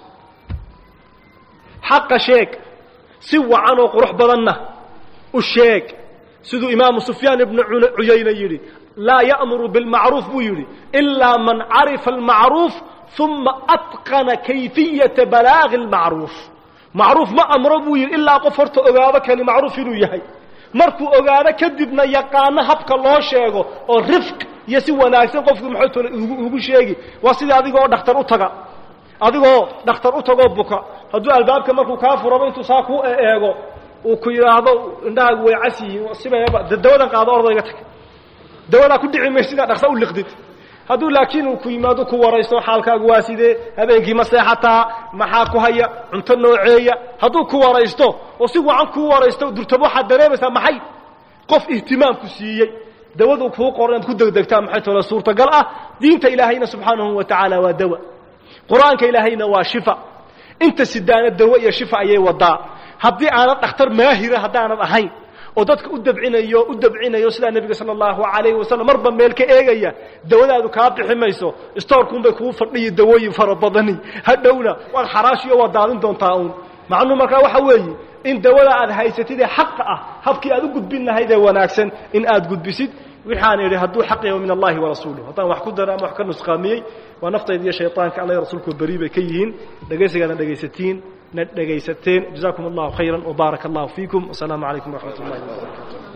حق شيك سوى عنو روح بدنا أشيك سيدو إمام سفيان بن عيينة يري لا يأمر بالمعروف بيري إلا من عرف المعروف ثم أتقن كيفية بلاغ المعروف معروف ما أمر بيري إلا قفرت أغاذك لمعروف يهي مركو أغاذك كدبنا يقانا هبك الله شيغو ورفق يسوى ناكسين قفك محيطو يقول شيغي واسيدي أذيقو دختر أتغا أذيقو دختر أتغا بكا هدو البابك مركو كافر وانتو ساكو إيغو وكيراهدو indhaha way casi sibayaba dawadan qaado ordayga dawada ku dhici meesida dhaqso u liqdid haduu laakiin uu ku yimaado ku waraysto xaalkaagu waa sidee habeenkii ma seexataa maxaa ku haya cunto nooceeya haduu ku waraysto oo si wacan ku waraysto durtabo waxa dareemaysa maxay qof ihtimaam ku siiyay dawadu ku qoran ku degdegtaa maxay tolo suurta gal ah diinta ilaahayna subhanahu wa ta'ala waa dawa quraanka ilaahayna waa shifa inta sidaana dawa iyo shifa ayay wadaa haddii aanad dhakhtar maahira haddaanad ahayn oo dadka u dabcinayo u dabcinayo sida nabiga sallallahu alayhi wasallam marba meel ka eegaya dawadaadu ka bixi mayso stoorkun bay ku fadhiyo dawooyin fara badani hadhowna waad xaraashiyo wad daalin doontaa uun macnu marka waxa weeye in dawada aad haysatid xaq ah habkii aad u gudbin lahayd ee wanaagsan in aad gudbisid waxaan yiri haduu xaq yahay min Allah wa rasuuluhu hadan wax ku daraa wax ka nusqaamiyay waa naftayda iyo shaytaanka Allah rasuulku bariibay ka yihiin dhageysigana dhageysatiin ندغيستين جزاكم الله خيرا وبارك الله فيكم والسلام عليكم ورحمة الله وبركاته